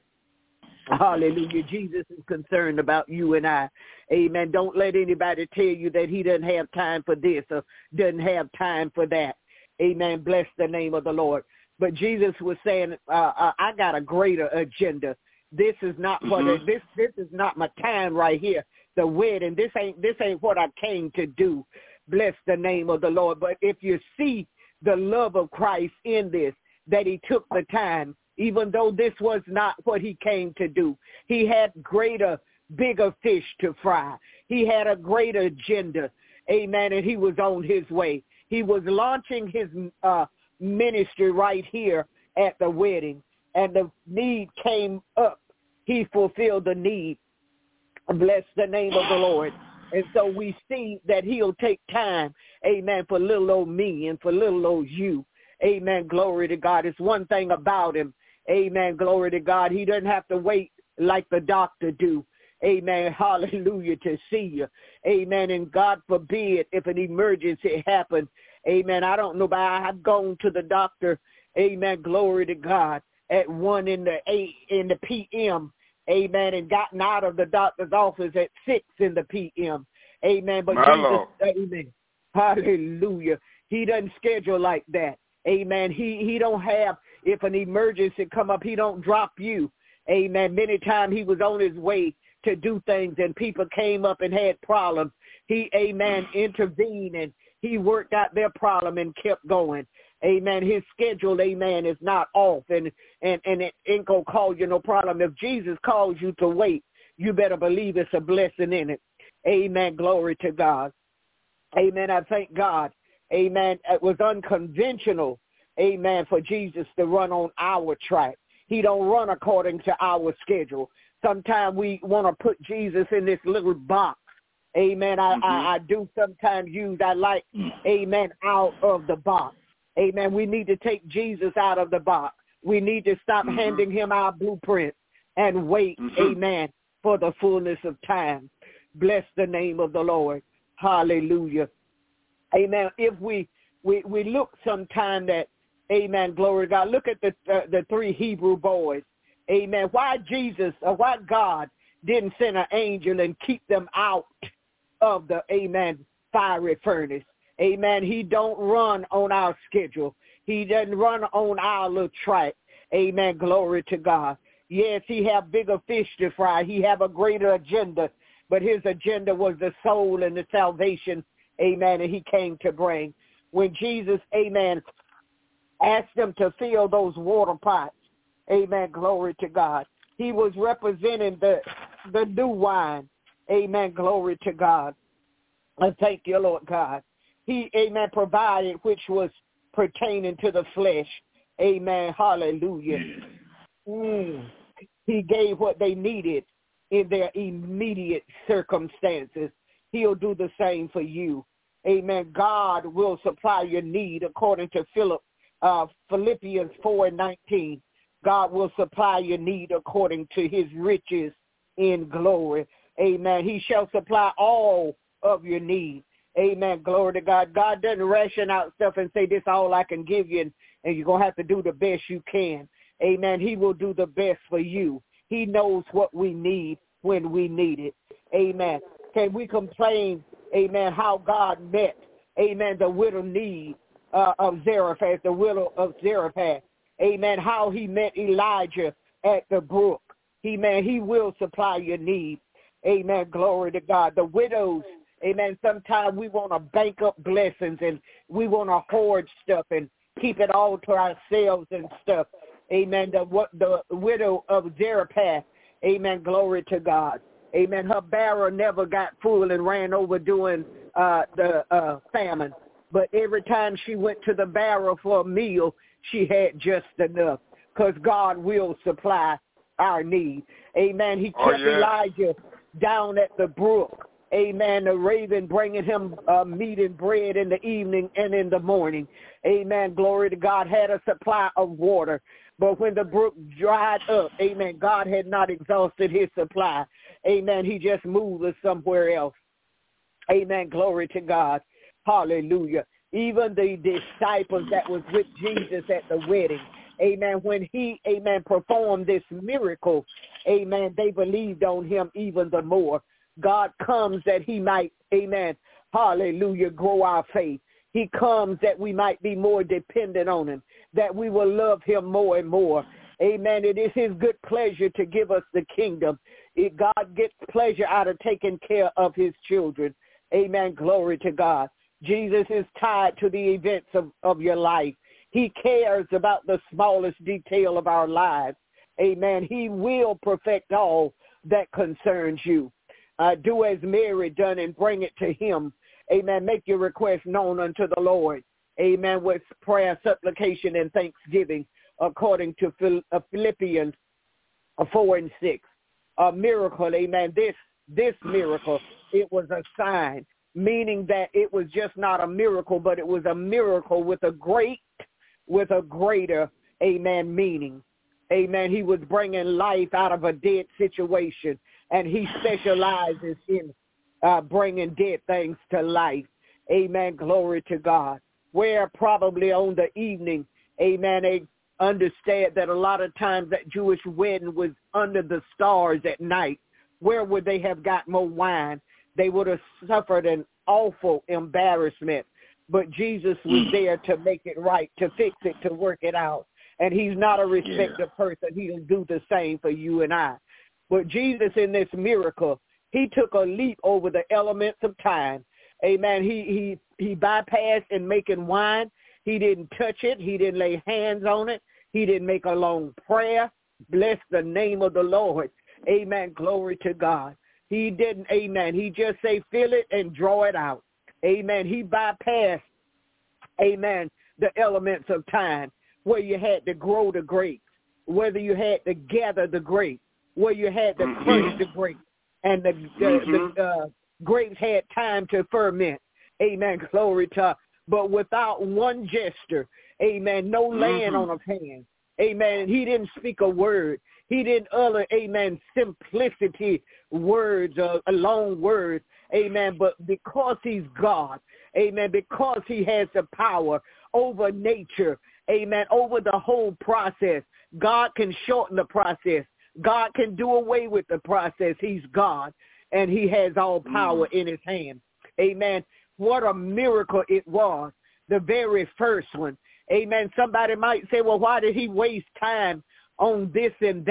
S6: Hallelujah. Jesus is concerned about you and I. Amen. Don't let anybody tell you that he doesn't have time for this or doesn't have time for that. Amen. Bless the name of the Lord. But Jesus was saying, I got a greater agenda. This is not what this is not my time right here. The wedding. This ain't what I came to do. Bless the name of the Lord. But if you see the love of Christ in this, that he took the time, even though this was not what he came to do. He had greater, bigger fish to fry. He had a greater agenda. Amen. And he was on his way. He was launching his ministry right here at the wedding. And the need came up. He fulfilled the need. Bless the name of the Lord. And so we see that he'll take time, amen, for little old me and for little old you. Amen. Glory to God. It's one thing about him. Amen. Glory to God. He doesn't have to wait like the doctor do. Amen. Hallelujah, to see you. Amen. And God forbid if an emergency happens. Amen. I don't know, but I've gone to the doctor. Amen. Glory to God. At 1 in the p.m. Amen. And gotten out of the doctor's office at 6 in the p.m. Amen. But Jesus, amen. Hallelujah. He doesn't schedule like that. Amen. He don't have, if an emergency come up, he don't drop you. Amen. Many times he was on his way to do things and people came up and had problems. He, amen, intervened and he worked out their problem and kept going. Amen. His schedule, amen, is not off and it ain't going to cause you no problem. If Jesus calls you to wait, you better believe it's a blessing in it. Amen. Glory to God. Amen. I thank God. Amen. It was unconventional, amen, for Jesus to run on our track. He don't run according to our schedule. Sometimes we want to put Jesus in this little box. Amen. I do sometimes use, I like, amen, out of the box. Amen. We need to take Jesus out of the box. We need to stop handing him our blueprint and wait, amen, for the fullness of time. Bless the name of the Lord. Hallelujah. Amen. If we look sometime that, amen, glory to God, look at the 3 Hebrew boys. Amen. Why Jesus or why God didn't send an angel and keep them out of the, amen, fiery furnace. Amen. He don't run on our schedule. He doesn't run on our little track. Amen. Glory to God. Yes, he have bigger fish to fry. He have a greater agenda, but his agenda was the soul and the salvation, amen, and he came to bring. When Jesus, amen, asked them to fill those water pots, amen, glory to God, he was representing the new wine, amen, glory to God. And thank you, Lord God. He, amen, provided which was pertaining to the flesh, amen, hallelujah. He gave what they needed in their immediate circumstances. He'll do the same for you. Amen. God will supply your need according to Philippians 4:19. God will supply your need according to his riches in glory. Amen. He shall supply all of your need. Amen. Glory to God. God doesn't ration out stuff and say, this is all I can give you, and you're going to have to do the best you can. Amen. He will do the best for you. He knows what we need when we need it. Amen. Can we complain, amen, how God met, amen, the widow need of Zarephath, the widow of Zarephath. Amen. How he met Elijah at the brook. Amen. He will supply your need. Amen. Glory to God. The widows, amen, sometimes we want to bank up blessings and we want to hoard stuff and keep it all to ourselves and stuff. Amen. The widow of Zarephath, amen, glory to God. Amen. Her barrel never got full and ran over during the famine. But every time she went to the barrel for a meal, she had just enough because God will supply our need. Amen. He kept Elijah down at the brook. Amen. The raven bringing him meat and bread in the evening and in the morning. Amen. Glory to God. Had a supply of water. But when the brook dried up, amen, God had not exhausted his supply. Amen. He just moved us somewhere else. Amen. Glory to God. Hallelujah. Even the disciples that was with Jesus at the wedding, amen, when he, amen, performed this miracle, amen, they believed on him even the more. God comes that he might, amen, hallelujah, grow our faith. He comes that we might be more dependent on him, that we will love him more and more. Amen. It is his good pleasure to give us the kingdom. God gets pleasure out of taking care of his children. Amen. Glory to God. Jesus is tied to the events of your life. He cares about the smallest detail of our lives. Amen. He will perfect all that concerns you. Do as Mary done and bring it to him. Amen. Make your request known unto the Lord. Amen. With prayer, supplication, and thanksgiving, according to Philippians 4:6. A miracle, amen. This miracle, it was a sign, meaning that it was just not a miracle, but it was a miracle with a greater, amen, meaning. Amen. He was bringing life out of a dead situation, and he specializes in bringing dead things to life. Amen. Glory to God. Where probably on the evening, amen, they understand that a lot of times that Jewish wedding was under the stars at night. Where would they have got more wine? They would have suffered an awful embarrassment. But Jesus was there to make it right, to fix it, to work it out. And he's not a respecter person. He'll do the same for you and I. But Jesus in this miracle, he took a leap over the elements of time. Amen. He bypassed in making wine. He didn't touch it. He didn't lay hands on it. He didn't make a long prayer. Bless the name of the Lord. Amen. Glory to God. He didn't, amen. He just say, fill it and draw it out. Amen. He bypassed, amen, the elements of time where you had to grow the grapes, whether you had to gather the grapes, where you had to crush the grapes, and the grapes had time to ferment. Amen. Glory to God. But without one gesture, amen, no laying on of hands. Amen. He didn't speak a word. He didn't utter, amen, simplicity words, a long word. Amen. But because he's God, amen, because he has the power over nature, amen, over the whole process, God can shorten the process. God can do away with the process. He's God, and he has all power in his hand. Amen. What a miracle it was, the very first one. Amen. Somebody might say, well, why did he waste time on this and that?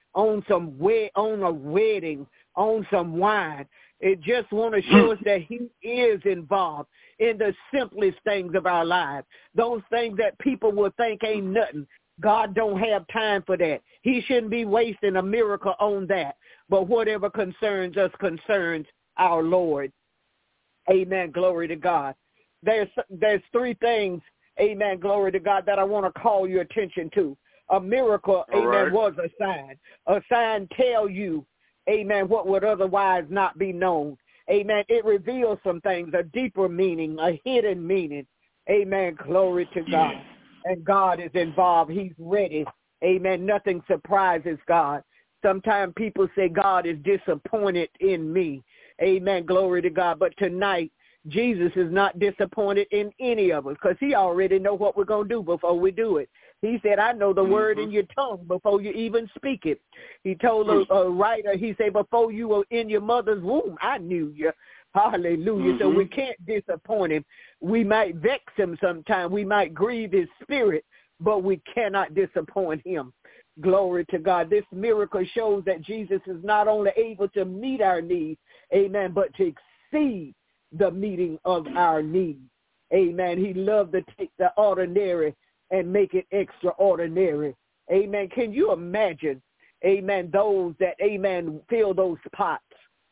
S6: on a wedding, on some wine. It just want to show us that he is involved in the simplest things of our lives. Those things that people will think ain't nothing. God don't have time for that. He shouldn't be wasting a miracle on that. But whatever concerns us concerns our Lord. Amen. Glory to God. There's three things, amen, glory to God, that I want to call your attention to. A miracle, amen, right, was a sign. A sign tell you, amen, what would otherwise not be known. Amen. It reveals some things, a deeper meaning, a hidden meaning. Amen. Glory to God. And God is involved. He's ready. Amen. Nothing surprises God. Sometimes people say God is disappointed in me. Amen. Glory to God. But tonight, Jesus is not disappointed in any of us because he already know what we're going to do before we do it. He said, I know the word in your tongue before you even speak it. He told a writer, he said, before you were in your mother's womb, I knew you. Hallelujah. So we can't disappoint him. We might vex him sometime. We might grieve his spirit, but we cannot disappoint him. Glory to God. This miracle shows that Jesus is not only able to meet our needs, amen, but to exceed the meeting of our needs. Amen. He loved to take the ordinary and make it extraordinary. Amen. Can you imagine, amen, those that, amen, fill those pots?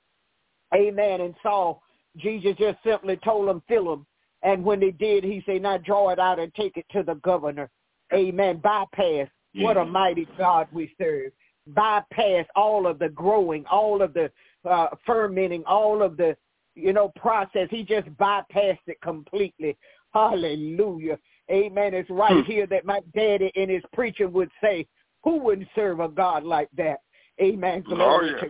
S6: Amen. And saw Jesus just simply told them, fill them. And when they did, he said, now draw it out and take it to the governor. Amen. Bypass. What a mighty God we serve. Bypass all of the growing, all of the fermenting, all of the, process. He just bypassed it completely. Hallelujah. Amen. It's right here that my daddy in his preaching would say, who wouldn't serve a God like that? Amen. Glory to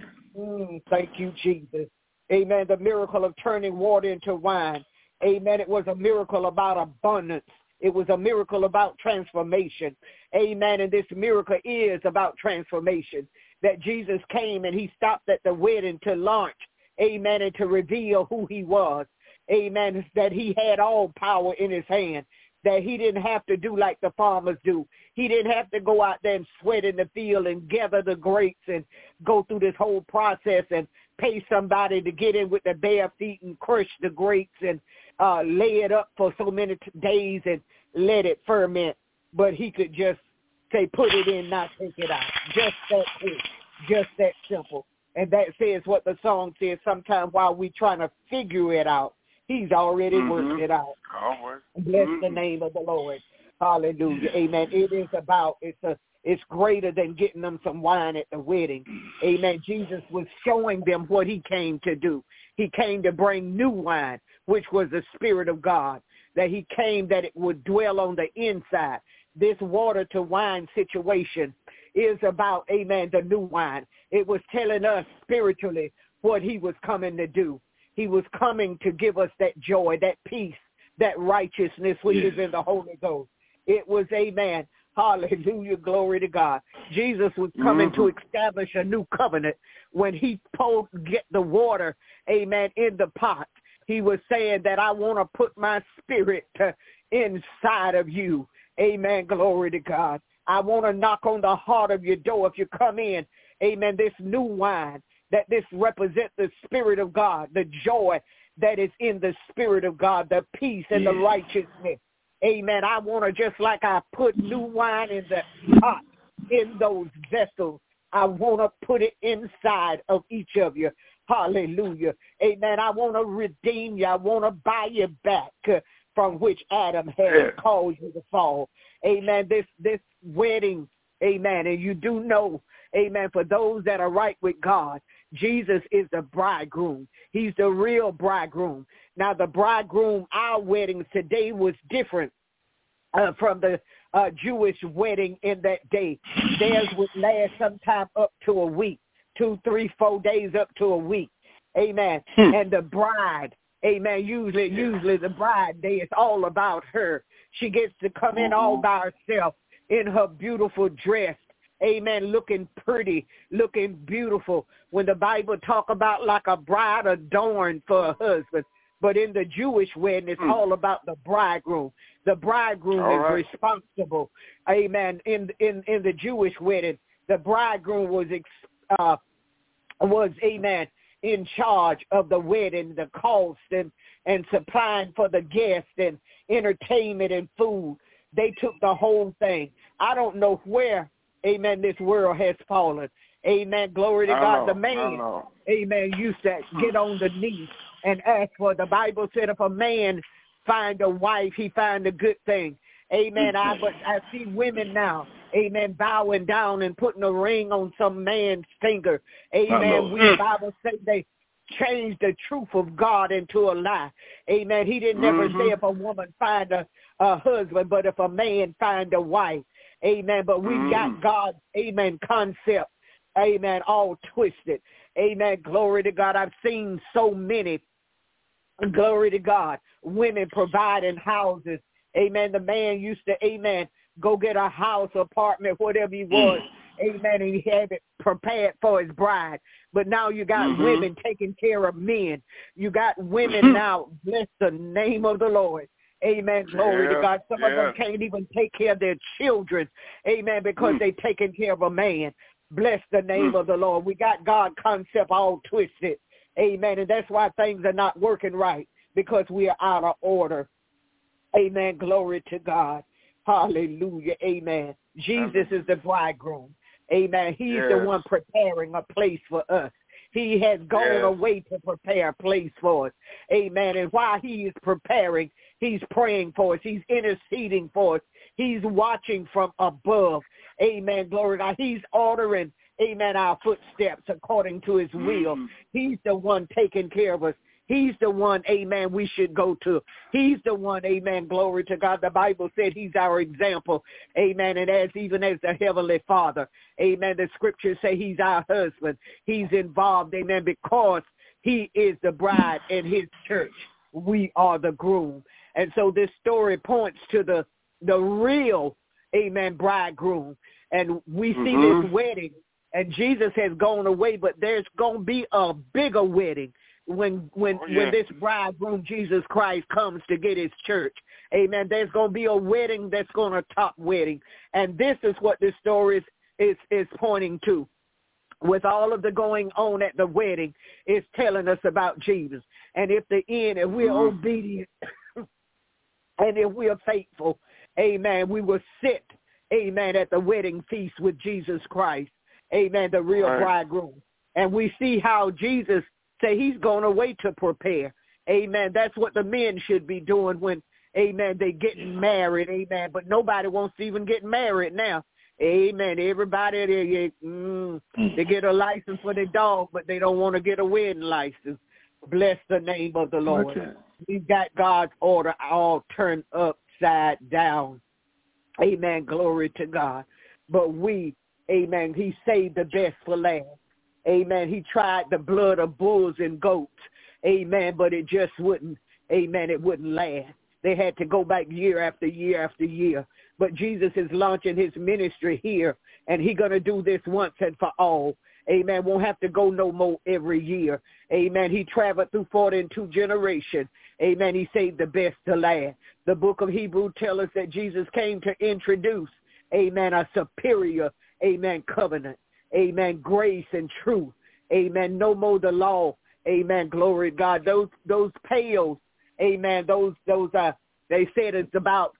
S6: God. Thank you, Jesus. Amen. The miracle of turning water into wine. Amen. It was a miracle about abundance. It was a miracle about transformation. Amen. And this miracle is about transformation. That Jesus came and he stopped at the wedding to launch. Amen. And to reveal who he was. Amen. That he had all power in his hand. That he didn't have to do like the farmers do. He didn't have to go out there and sweat in the field and gather the grapes and go through this whole process and pay somebody to get in with their bare feet and crush the grapes and lay it up for so many days and let it ferment. But he could just say, put it in, not take it out. Just that quick. Just that simple. And that says what the song says, sometimes while we trying to figure it out, he's already worked it out. Bless the name of the Lord. Hallelujah. Amen. It is about, it's greater than getting them some wine at the wedding. Amen. Jesus was showing them what he came to do. He came to bring new wine, which was the Spirit of God, that he came that it would dwell on the inside. This water to wine situation is about, amen, the new wine. It was telling us spiritually what he was coming to do. He was coming to give us that joy, that peace, that righteousness which is in the Holy Ghost. It was, amen, hallelujah, glory to God. Jesus was coming to establish a new covenant. When he get the water, amen, in the pot, he was saying that I want to put my spirit inside of you. Amen, glory to God. I want to knock on the heart of your door if you come in. Amen, this new wine, that this represents the Spirit of God, the joy that is in the Spirit of God, the peace and the righteousness. Amen. I want to, just like I put new wine in the pot, in those vessels, I want to put it inside of each of you. Hallelujah. Amen. I want to redeem you. I want to buy you back from which Adam had caused you to fall. Amen. This wedding, amen. And you do know, amen, for those that are right with God, Jesus is the bridegroom. He's the real bridegroom. Now, the bridegroom, our weddings today was different from the Jewish wedding in that day. Theirs would last sometime up to a week, 2, 3, 4 days up to a week. Amen. And the bride, amen, usually the bride day is all about her. She gets to come in all by herself in her beautiful dress. Amen. Looking pretty, looking beautiful. When the Bible talk about like a bride adorned for a husband, but in the Jewish wedding, it's all about the bridegroom. The bridegroom is responsible. Amen. In the Jewish wedding, the bridegroom was, amen, in charge of the wedding, the cost, and supplying for the guests and entertainment and food. They took the whole thing. I don't know where, amen, this world has fallen. Amen, glory to God. The man, amen, used to get on the knees and ask for. The Bible said if a man find a wife, he find a good thing. Amen. But I see women now, amen, bowing down and putting a ring on some man's finger. Amen. The Bible said they changed the truth of God into a lie. Amen. He didn't never say if a woman find a husband, but if a man find a wife. Amen. But we've got God's, amen, concept, amen, all twisted. Amen. Glory to God. I've seen so many, glory to God, women providing houses. Amen. The man used to, amen, go get a house, apartment, whatever he was. Amen. And he had it prepared for his bride. But now you got women taking care of men. You got women now, bless the name of the Lord. Amen. Glory to God. Some of them can't even take care of their children. Amen. Because they taking care of a man. Bless the name of the Lord. We got God concept all twisted. Amen. And that's why things are not working right, because we are out of order. Amen. Glory to God. Hallelujah. Amen. Jesus is the bridegroom. Amen. He's the one preparing a place for us. He has gone away to prepare a place for us. Amen. And while he is preparing, he's praying for us. He's interceding for us. He's watching from above. Amen. Glory to God. He's ordering, amen, our footsteps according to his will. He's the one taking care of us. He's the one, amen, we should go to. He's the one, amen, glory to God. The Bible said he's our example, amen, and even as the Heavenly Father, amen, the scriptures say he's our husband. He's involved, amen, because he is the bride in his church. We are the groom. And so this story points to the real, amen, bridegroom. And we see this wedding, and Jesus has gone away, but there's going to be a bigger wedding when this bridegroom, Jesus Christ, comes to get his church. Amen. There's going to be a wedding that's going to top wedding. And this is what this story is pointing to. With all of the going on at the wedding, it's telling us about Jesus. And if we're obedient and if we're faithful, amen, we will sit, amen, at the wedding feast with Jesus Christ. Amen, the real bridegroom. And we see how Jesus say he's going away to prepare. Amen. That's what the men should be doing when, amen, they getting married. Amen. But nobody wants to even get married now. Amen. Everybody, they get a license for their dog, but they don't want to get a wedding license. Bless the name of the Lord. Okay. We've got God's order all turned upside down. Amen. Glory to God. But amen, he saved the best for last. Amen. He tried the blood of bulls and goats. Amen. But it just wouldn't, amen, it wouldn't last. They had to go back year after year after year. But Jesus is launching his ministry here, and he's going to do this once and for all. Amen. Won't have to go no more every year. Amen. He traveled through 42 generations. Amen. He saved the best to last. The book of Hebrews tells us that Jesus came to introduce, amen, a superior, amen, covenant. Amen. Grace and truth. Amen. No more the law. Amen. Glory to God. Those pails. Amen. Those they said it's about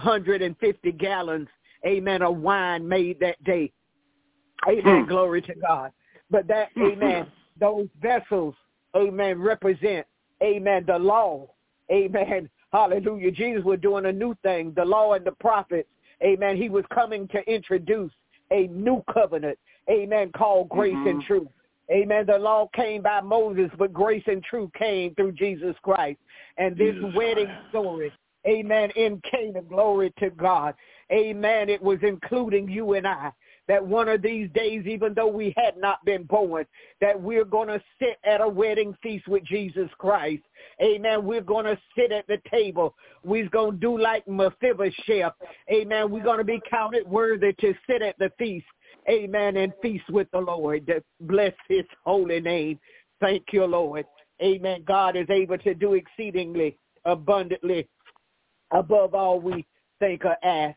S6: 150 gallons. Amen. Of wine made that day. Amen. Glory to God. But that, amen, those vessels, amen, represent, amen, the law. Amen. Hallelujah. Jesus was doing a new thing. The law and the prophets. Amen. He was coming to introduce a new covenant. Amen, called grace and truth. Amen. The law came by Moses, but grace and truth came through Jesus Christ. And this wedding story, amen, in Cana, glory to God. Amen. It was including you and I, that one of these days, even though we had not been born, that we're going to sit at a wedding feast with Jesus Christ. Amen. We're going to sit at the table. We're going to do like Mephibosheth. Amen. We're going to be counted worthy to sit at the feast. Amen. And feast with the Lord. Bless his holy name. Thank you, Lord. Amen. God is able to do exceedingly abundantly above all we think or ask.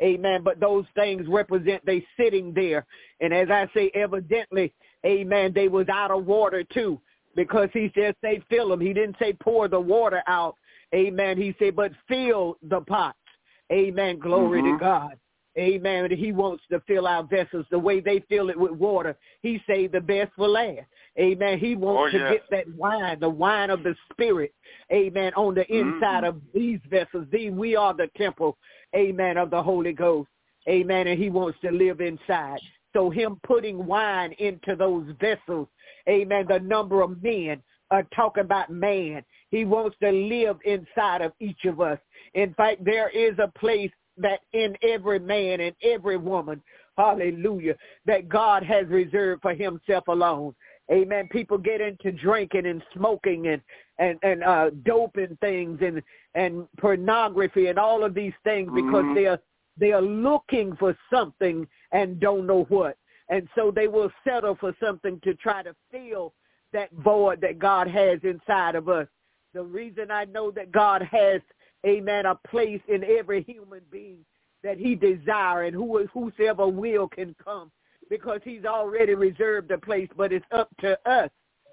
S6: Amen. But those things represent they sitting there. And as I say, evidently, amen, they was out of water too, because he just say fill them. He didn't say pour the water out. Amen. He said, but fill the pots. Amen. Glory to God. Amen. He wants to fill our vessels the way they fill it with water. He saved the best for last. Amen. He wants to get that wine, the wine of the Spirit. Amen. On the inside of these vessels. We are the temple. Amen. Of the Holy Ghost. Amen. And he wants to live inside. So him putting wine into those vessels. Amen. The number of men are talking about man. He wants to live inside of each of us. In fact, there is a place that in every man and every woman, hallelujah, that God has reserved for himself alone. Amen. People get into drinking and smoking and doping things and pornography and all of these things because they are looking for something and don't know what. And so they will settle for something to try to fill that void that God has inside of us. The reason I know that God has, amen, a place in every human being that he desires, and whosoever will can come, because he's already reserved a place, but it's up to us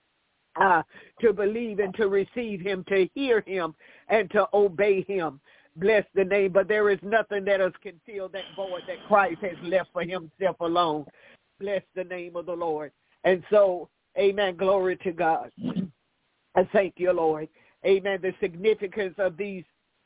S6: to believe and to receive him, to hear him, and to obey him. Bless the name. But there is nothing that us can fill that void that Christ has left for himself alone. Bless the name of the Lord. And so, amen, glory to God. I thank you, Lord. Amen. The significance of these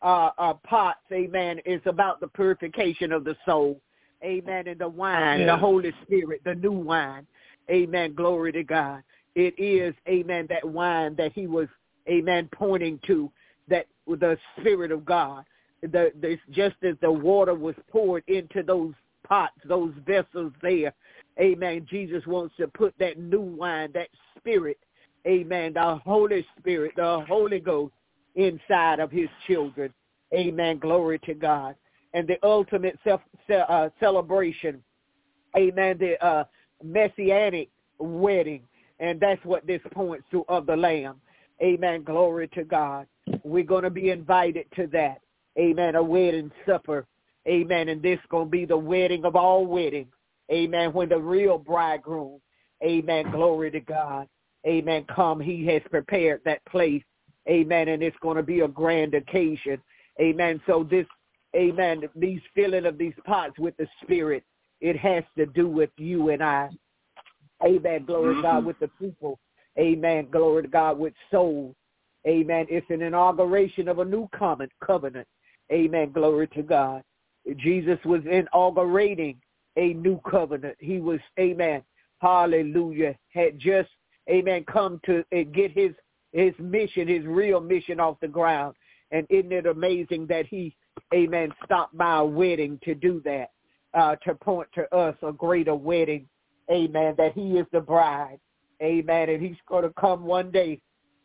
S6: pots, amen, is about the purification of the soul. Amen. And the wine, the Holy Spirit, the new wine. Amen. Glory to God. It is, amen, that wine that he was, amen, pointing to, that the Spirit of God. Just as the water was poured into those pots, those vessels there, amen, Jesus wants to put that new wine, that Spirit, amen, the Holy Spirit, the Holy Ghost inside of his children. Amen. Glory to God. And the ultimate celebration, amen, the messianic wedding. And that's what this points to, of the Lamb. Amen. Glory to God. We're going to be invited to that. Amen. A wedding supper. Amen. And this is going to be the wedding of all weddings. Amen. When the real bridegroom, amen, glory to God, amen, come, he has prepared that place. Amen. And it's going to be a grand occasion. Amen. So this, amen, these filling of these pots with the Spirit, it has to do with you and I. Amen. Glory to God, with the people. Amen. Glory to God, with souls. Amen. It's an inauguration of a new covenant. Amen. Glory to God. Jesus was inaugurating a new covenant. He was, amen, hallelujah, had just, amen, come to get his mission, his real mission off the ground. And isn't it amazing that he, amen, stopped by a wedding to do that, to point to us a greater wedding, amen, that he is the bride, amen, and he's going to come one day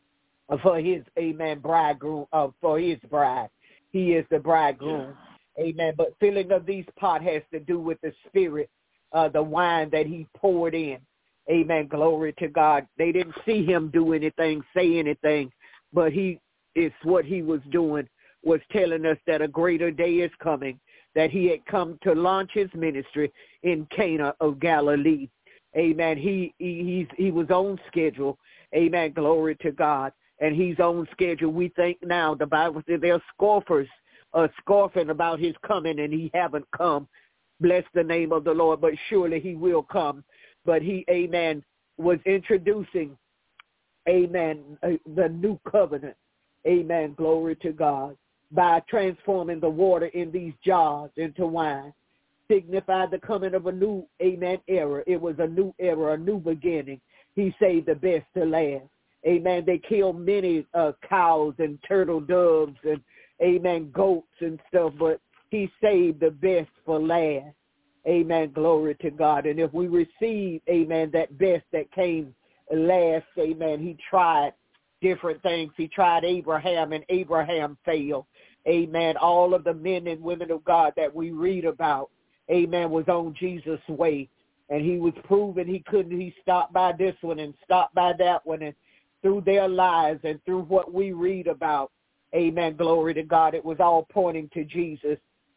S6: for his, amen, bridegroom, for his bride. He is the bridegroom, amen. But filling of these pots has to do with the Spirit, the wine that he poured in, amen, glory to God. They didn't see him do anything, say anything, but it's what he was doing, was telling us that a greater day is coming, that he had come to launch his ministry in Cana of Galilee. Amen. He was on schedule. Amen. Glory to God. And he's on schedule. We think now, the Bible says there are scoffers scoffing about his coming, and he haven't come. Bless the name of the Lord, but surely he will come. But he, amen, was introducing, amen, the new covenant. Amen. Glory to God. By transforming the water in these jars into wine, signified the coming of a new, amen, era. It was a new era, a new beginning. He saved the best to last. Amen. They killed many cows and turtle doves and, amen, goats and stuff, but he saved the best for last. Amen. Glory to God. And if we receive, amen, that best that came last, amen, he tried different things. He tried Abraham, and Abraham failed. Amen. All of the men and women of God that we read about, amen, was on Jesus' way. And he was proven he couldn't. He stopped by this one and stopped by that one. And through their lives and through what we read about, amen, glory to God, it was all pointing to Jesus.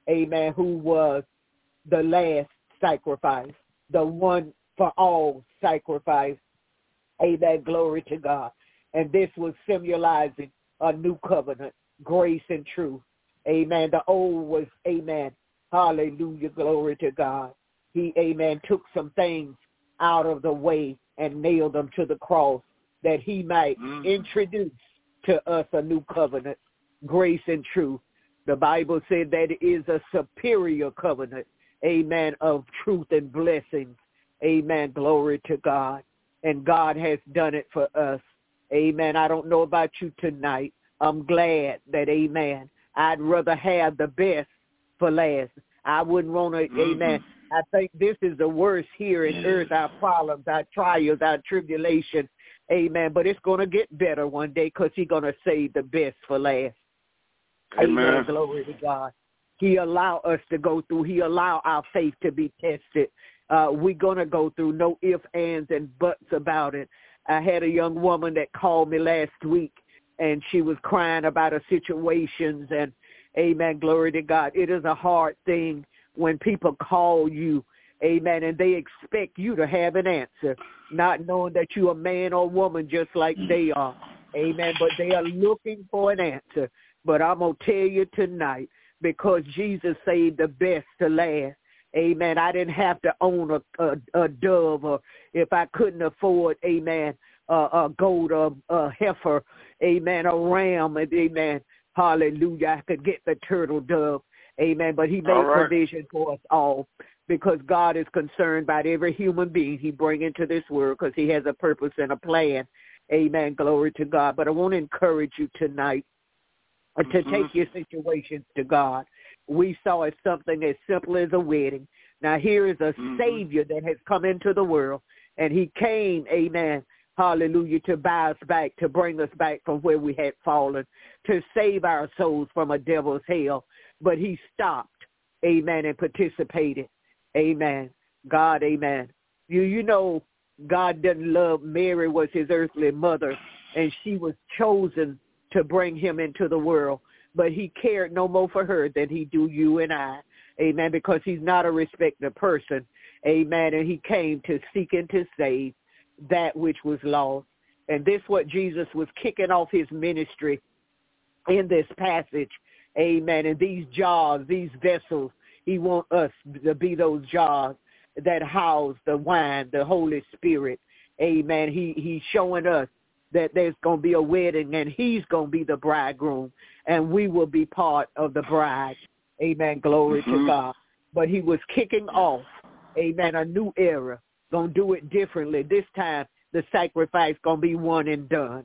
S6: amen, who was the last sacrifice, the one for all sacrifice. Amen, glory to God. And this was symbolizing a new covenant, grace and truth. Amen. The old was, amen, hallelujah, glory to God. He, amen, took some things out of the way and nailed them to the cross that he might introduce to us a new covenant, grace and truth. The Bible said that it is a superior covenant, amen, of truth and blessings. Amen, glory to God. And God has done it for us. Amen. I don't know about you tonight. I'm glad that, amen, I'd rather have the best for last. I wouldn't want to, amen. I think this is the worst here in earth, our problems, our trials, our tribulation. Amen. But it's going to get better one day because he's going to save the best for last. Amen. Glory to God. He allow us to go through. He allow our faith to be tested. We're going to go through, no ifs, ands, and buts about it. I had a young woman that called me last week, and she was crying about her situations, and amen, glory to God. It is a hard thing when people call you, amen, and they expect you to have an answer, not knowing that you're a man or woman just like they are, amen, but they are looking for an answer. But I'm going to tell you tonight, because Jesus saved the best to last, amen, I didn't have to own a dove, or if I couldn't afford, amen, a goat, a heifer, amen, a ram, amen, hallelujah, I could get the turtle dove, amen, but he made provision for us all because God is concerned about every human being he bring into this world because he has a purpose and a plan, amen, glory to God. But I want to encourage you tonight to take your situations to God. We saw it something as simple as a wedding. Now here is a Savior that has come into the world, and he came, amen, hallelujah, to buy us back, to bring us back from where we had fallen, to save our souls from a devil's hell. But he stopped, amen, and participated. Amen. God, amen. You know, God didn't love Mary, was his earthly mother, and she was chosen to bring him into the world. But he cared no more for her than he do you and I. Amen. Because he's not a respected person. Amen. And he came to seek and to save that which was lost. And this what Jesus was kicking off his ministry in this passage. Amen. And these jars, these vessels, he wants us to be those jars that house the wine, the Holy Spirit. Amen. He's showing us that there's going to be a wedding and he's going to be the bridegroom and we will be part of the bride. Amen. Glory to God. But he was kicking off, amen, a new era. Going to do it differently. This time the sacrifice going to be one and done.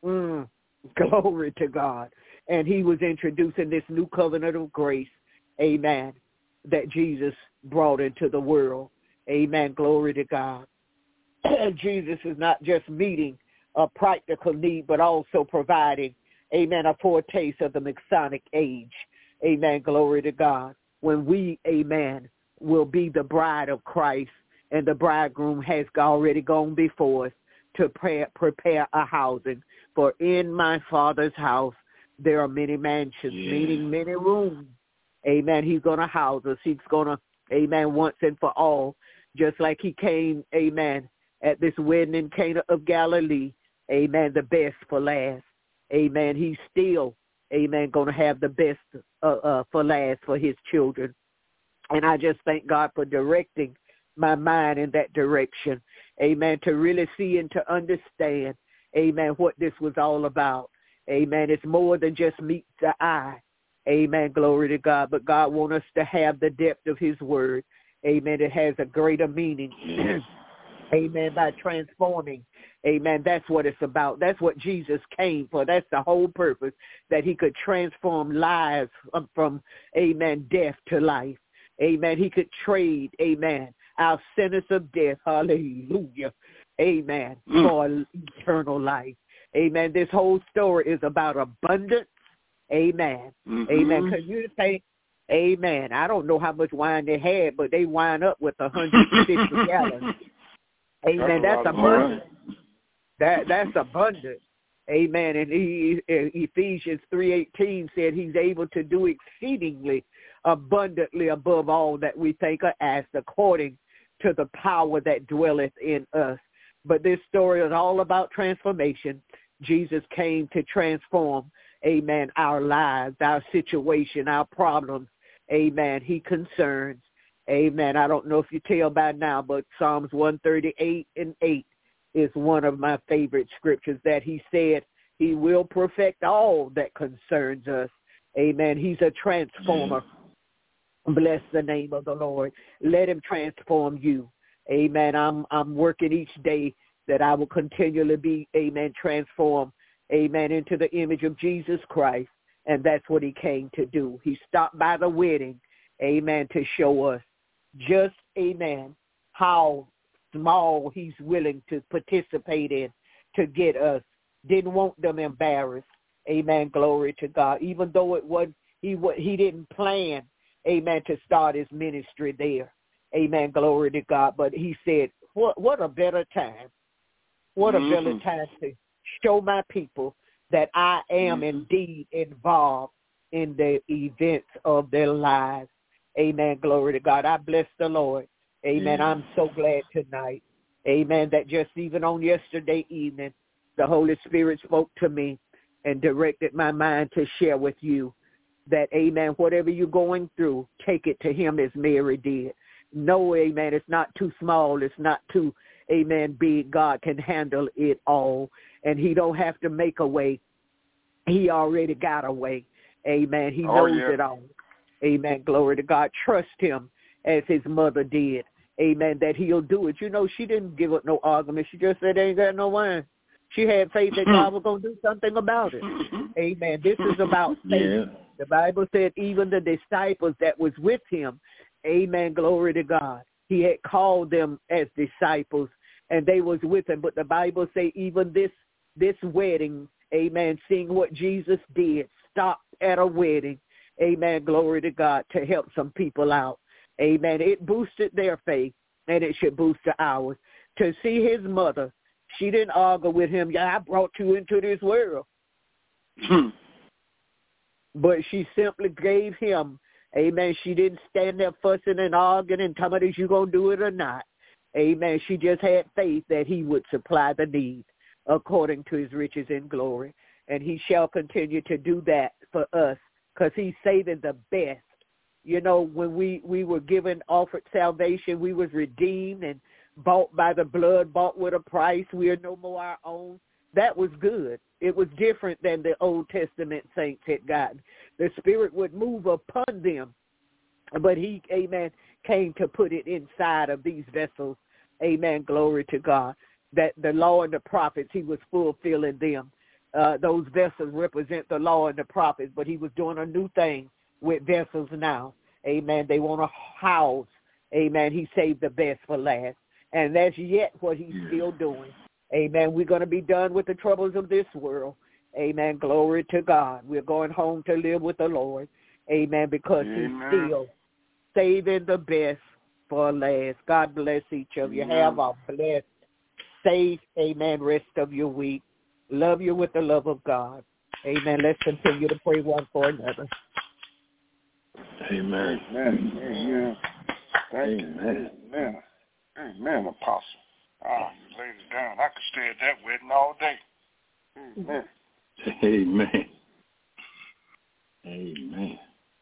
S6: Glory to God. And he was introducing this new covenant of grace, amen, that Jesus brought into the world. Amen. Glory to God. Jesus is not just meeting a practical need, but also providing, amen, a foretaste of the Messianic age. Amen. Glory to God. When we, amen, will be the bride of Christ, and the bridegroom has already gone before us to prepare a housing. For in my Father's house there are many mansions, meaning many rooms. Amen. He's going to house us. He's going to, amen, once and for all, just like he came, amen, at this wedding in Cana of Galilee. Amen, the best for last. Amen, he's still, amen, going to have the best for last for his children. And I just thank God for directing my mind in that direction. Amen, to really see and to understand, amen, what this was all about. Amen, it's more than just meets the eye. Amen, glory to God. But God wants us to have the depth of his word. Amen, it has a greater meaning. Amen, by transforming. Amen, that's what it's about. That's what Jesus came for. That's the whole purpose, that he could transform lives from, amen, death to life. Amen, he could trade, amen, our sentence of death, hallelujah, amen, for eternal life. Amen, this whole story is about abundance. Amen, amen, because you think, amen, I don't know how much wine they had, but they wind up with 150 gallons. Amen. That's abundant. That's abundant. Amen. And Ephesians 3:18 said he's able to do exceedingly abundantly above all that we think or ask, according to the power that dwelleth in us. But this story is all about transformation. Jesus came to transform, amen, our lives, our situation, our problems, amen, he concerns. Amen. I don't know if you tell by now, but Psalms 138:8 is one of my favorite scriptures, that he said he will perfect all that concerns us. Amen. He's a transformer. Bless the name of the Lord. Let him transform you. Amen. I'm working each day that I will continually be, amen, transformed, amen, into the image of Jesus Christ. And that's what he came to do. He stopped by the wedding, amen, to show us just, amen, how small he's willing to participate in to get us. Didn't want them embarrassed. Amen. Glory to God. Even though it was he didn't plan, amen, to start his ministry there. Amen. Glory to God. But he said, what a better time. What a better time to show my people that I am indeed involved in the events of their lives. Amen. Glory to God. I bless the Lord. Amen. I'm so glad tonight. Amen. That just even on yesterday evening, the Holy Spirit spoke to me and directed my mind to share with you that, amen, whatever you're going through, take it to him as Mary did. No, amen, it's not too small. It's not too, amen, big. God can handle it all. And he don't have to make a way. He already got a way. Amen. He knows it all. Amen. Glory to God. Trust him as his mother did. Amen. That he'll do it. You know, she didn't give up no argument. She just said, ain't got no wine. She had faith that God was going to do something about it. Amen. This is about faith. Yeah. The Bible said even the disciples that was with him, amen, glory to God, he had called them as disciples, and they was with him. But the Bible say even this wedding, amen, seeing what Jesus did, stopped at a wedding, amen, glory to God, to help some people out. Amen. It boosted their faith, and it should boost ours. To see his mother, she didn't argue with him. Yeah, I brought you into this world. But she simply gave him, amen, she didn't stand there fussing and arguing and telling us you going to do it or not. Amen. She just had faith that he would supply the need according to his riches and glory. And he shall continue to do that for us because he's saving the best. You know, when we were given, offered salvation, we was redeemed and bought by the blood, bought with a price. We are no more our own. That was good. It was different than the Old Testament saints had gotten. The Spirit would move upon them, but he, amen, came to put it inside of these vessels. Amen, glory to God. That the law and the prophets, he was fulfilling them. Those vessels represent the law and the prophets, but he was doing a new thing with vessels now. Amen. They want to house. Amen. He saved the best for last. And that's yet what he's still doing. Amen. We're going to be done with the troubles of this world. Amen. Glory to God. We're going home to live with the Lord. Amen. Because he's still saving the best for last. God bless each of you. Have a blessed, safe, amen, rest of your week. Love you with the love of God. Amen. Let's continue to pray one for another.
S1: Amen. Amen. Amen. Thank you. Amen. Amen, Apostle. You laid it down. I could stay at that wedding all day. Amen.
S3: Amen. Amen.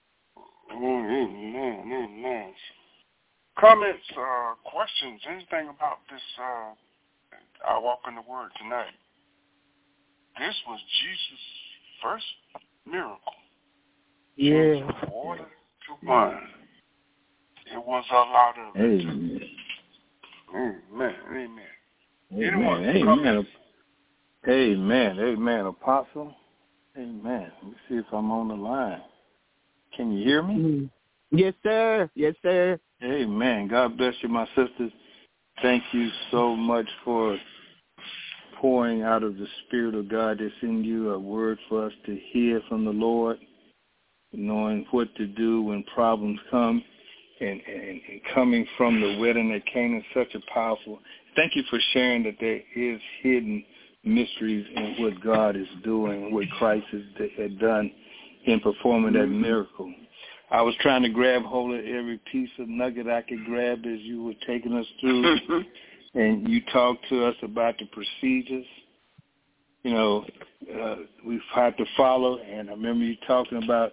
S1: Amen. Amen. Comments, questions, anything about this, I Walk in the Word tonight? This was Jesus' first miracle.
S6: Yeah.
S1: From water to wine. It was a lot of it.
S3: Amen.
S1: Amen. Amen.
S3: Amen. Amen. Amen. Apostle. Amen. Let me see if I'm on the line. Can you hear me?
S6: Yes, sir. Yes, sir.
S3: Amen. God bless you, my sisters. Thank you so much for pouring out of the Spirit of God that's in you, a word for us to hear from the Lord, knowing what to do when problems come, and coming from the wedding at Cana, such a powerful. Thank you for sharing that there is hidden mysteries in what God is doing, what Christ had done in performing that miracle. I was trying to grab hold of every piece of nugget I could grab as you were taking us through. And you talked to us about the procedures, we've had to follow. And I remember you talking about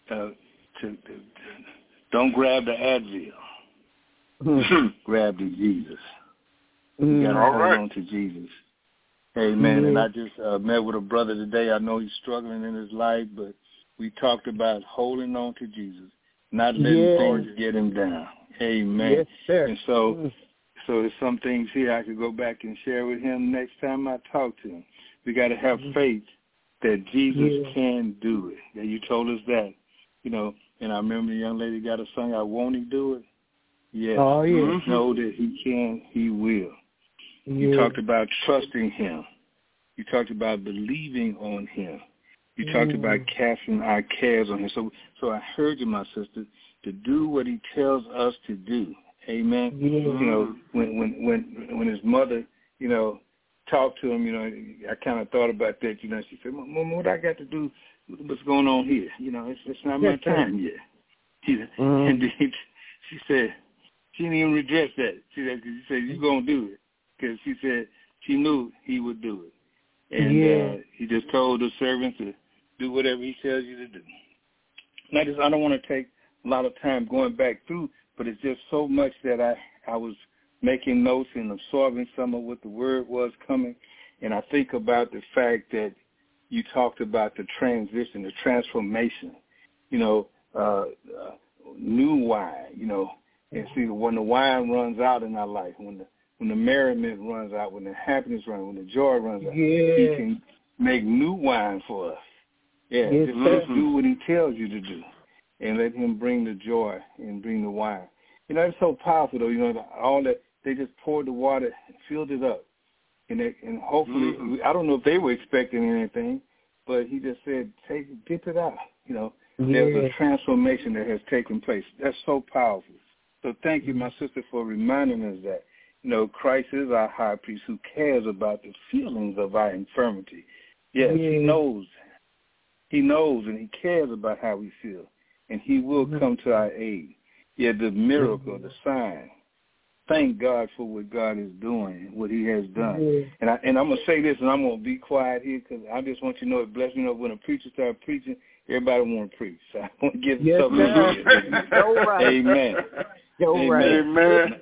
S3: don't grab the Advil. Grab the Jesus. You got to hold on to Jesus. Amen. And I just met with a brother today. I know he's struggling in his life, but we talked about holding on to Jesus, not letting things get him down. Amen.
S6: Yes, sir.
S3: And so there's some things here I could go back and share with him next time I talk to him. We got to have faith that Jesus can do it. And you told us that, and I remember the young lady got a song, I Won't He Do It? Yes.
S6: Oh, yeah.
S3: Know that he can, he will. You talked about trusting him. You talked about believing on him. You talked about casting our cares on him. So I heard you, my sister, to do what he tells us to do. Amen. When his mother, talked to him, I kind of thought about that. She said, Mom, what I got to do? What's going on here? It's not my time yet. And she said, she didn't even redress that. She said, you're going to do it. Because she said she knew he would do it. And he just told the servant to do whatever he tells you to do. And I don't want to take a lot of time going back through, but it's just so much that I was making notes and absorbing some of what the word was coming. And I think about the fact that you talked about the transition, the transformation, new wine, and see, when the wine runs out in our life, when the merriment runs out, when the happiness runs out, when the joy runs out, he can make new wine for us. Just do what he tells you to do and let him bring the joy and bring the wine. It's so powerful, though, all that, they just poured the water and filled it up. And hopefully, I don't know if they were expecting anything, but he just said, dip it out. There's a transformation that has taken place. That's so powerful. So thank you, my sister, for reminding us that. Christ is our high priest who cares about the feelings of our infirmity. Yes, he knows. He knows and he cares about how we feel. And he will come to our aid. The miracle, the sign. Thank God for what God is doing, what he has done. And I'm going to say this, and I'm going to be quiet here because I just want you to know it blessed me. When a preacher starts preaching, everybody want to preach. So I want to give something here. Amen. Amen.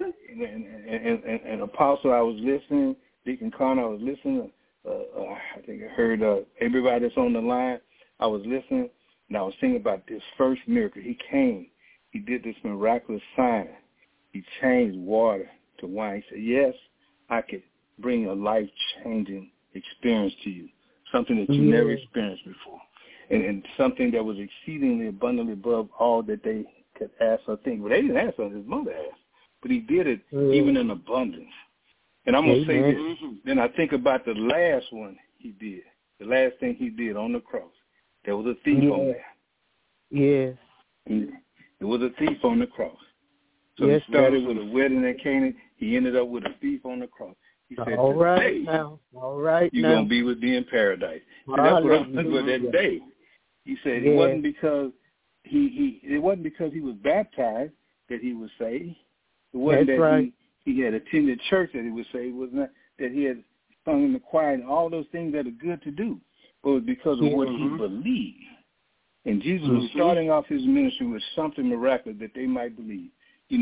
S3: And Apostle, I was listening. Deacon Connor, I was listening. I think I heard everybody that's on the line. I was listening, and I was thinking about this first miracle. He came. He did this miraculous sign. He changed water to wine. He said, yes, I could bring a life-changing experience to you, something that you never experienced before, and something that was exceedingly abundantly above all that they could ask or think. Well, they didn't ask what his mother asked, but he did it even in abundance. And I'm going to say this. Then I think about the last one he did, the last thing he did on the cross. There was a thief on there. Yes. There was a thief on the cross. So he started with a wedding at Canaan. He ended up with a thief on the cross. He said,
S6: all right now.
S3: You're going to be with me in paradise. So that's what I'm thinking about that day. He said it wasn't because it wasn't because he was baptized that he was saved. It wasn't that he had attended church that he was saved. It was not that he had sung in the choir and all those things that are good to do. But it was because of what he believed. And Jesus was starting off his ministry with something miraculous that they might believe.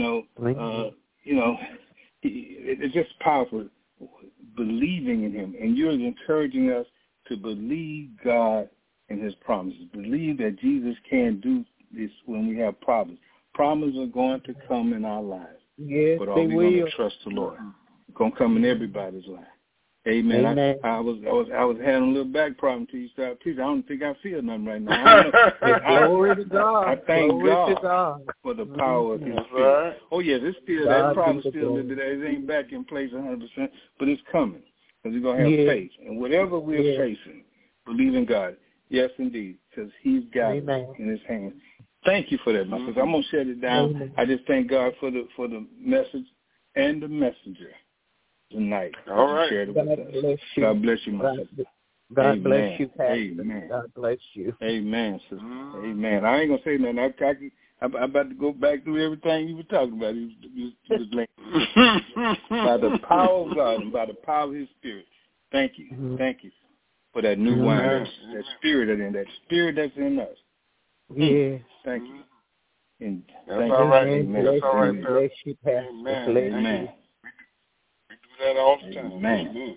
S3: It's just powerful, believing in him. And you're encouraging us to believe God and his promises. Believe that Jesus can do this when we have problems. Problems are going to come in our lives. Yes, but are we going to trust the Lord? It's going to come in everybody's life. Amen. I was having a little back problem until you started preaching. I don't think I feel nothing right now. Glory to God. I thank God for the power of his spirit. Oh, yes, it's still, that problem's still in today. It ain't back in place 100%, but it's coming because we're going to have faith. And whatever we're facing, believe in God. Yes, indeed, because he's got it in his hands. Thank you for that, my sister. I'm going to shut it down. I just thank God for the message and the messenger tonight. All right. God bless you, my sister.
S6: God bless you, Pastor. Amen. God bless you.
S3: Amen, sister. Amen. I ain't going to say nothing. I'm about to go back through everything you were talking about. He was like, by the power of God and by the power of His Spirit. Thank you. Mm-hmm. Thank you for that new wine, that spirit that's in us.
S6: Yeah.
S3: Thank you. And
S1: that's all right.
S3: Amen.
S1: That's all right,
S6: Bless you, Pastor.
S1: Amen.
S3: Amen.
S1: We do that all the time.
S3: Amen.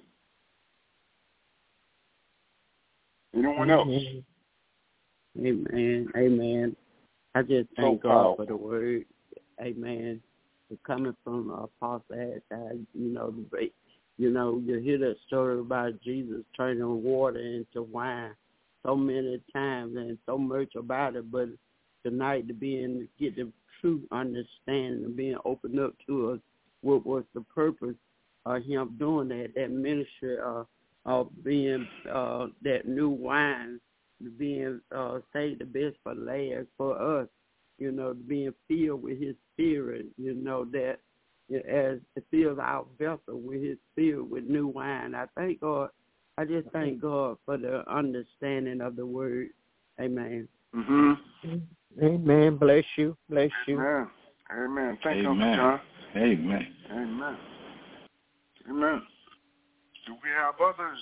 S1: Anyone else?
S6: Amen. Amen. I just thank God for the word. Amen. It's coming from Apostle Haddad, you hear that story about Jesus turning water into wine so many times and so much about it, but tonight to get the true understanding and being opened up to us what was the purpose of Him doing that ministry of being that new wine, being saved the best for last for us, being filled with His Spirit, that as it fills our vessel with His Spirit with new wine. I thank God. I just thank God for the understanding of the word. Amen.
S1: Mm-hmm.
S6: Amen. Bless you. Bless you.
S1: Amen. Amen. Thank you, Uncle John.
S3: Amen.
S1: Amen. Amen. Do we have others?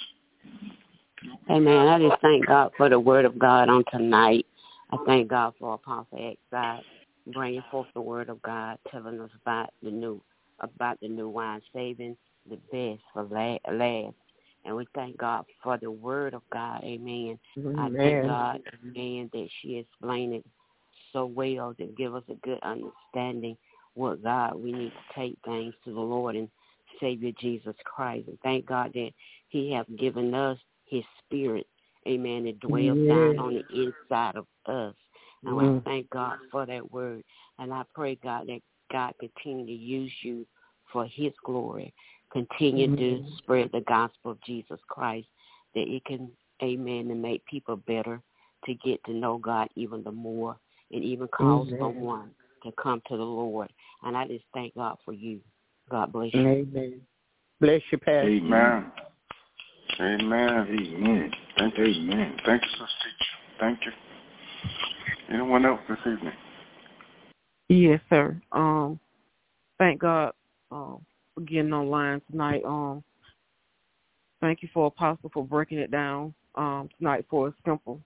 S8: Amen. I just thank God for the word of God on tonight. I thank God for Apostle Exide bringing forth the word of God, telling us about the new wine, saving the best for last. And we thank God for the word of God. Amen. I thank God, amen, that she explained it so well to give us a good understanding what God we need to take things to the Lord and Savior Jesus Christ. And thank God that He has given us His Spirit, amen, it dwells down on the inside of us. And I thank God for that word. And I pray, God, that God continue to use you for His glory. Continue to spread the gospel of Jesus Christ, that it can, amen, and make people better to get to know God even the more and even cause someone to come to the Lord. And I just thank God for you. God bless you.
S6: Amen. Bless you, Pastor.
S1: Amen. Amen.
S3: Amen.
S1: Thank you. Amen. Thank you, Sister Teacher. Thank you. Anyone else this evening?
S9: Yes, sir. Thank God for getting online tonight. Thank you for Apostle for breaking it down tonight for us simple.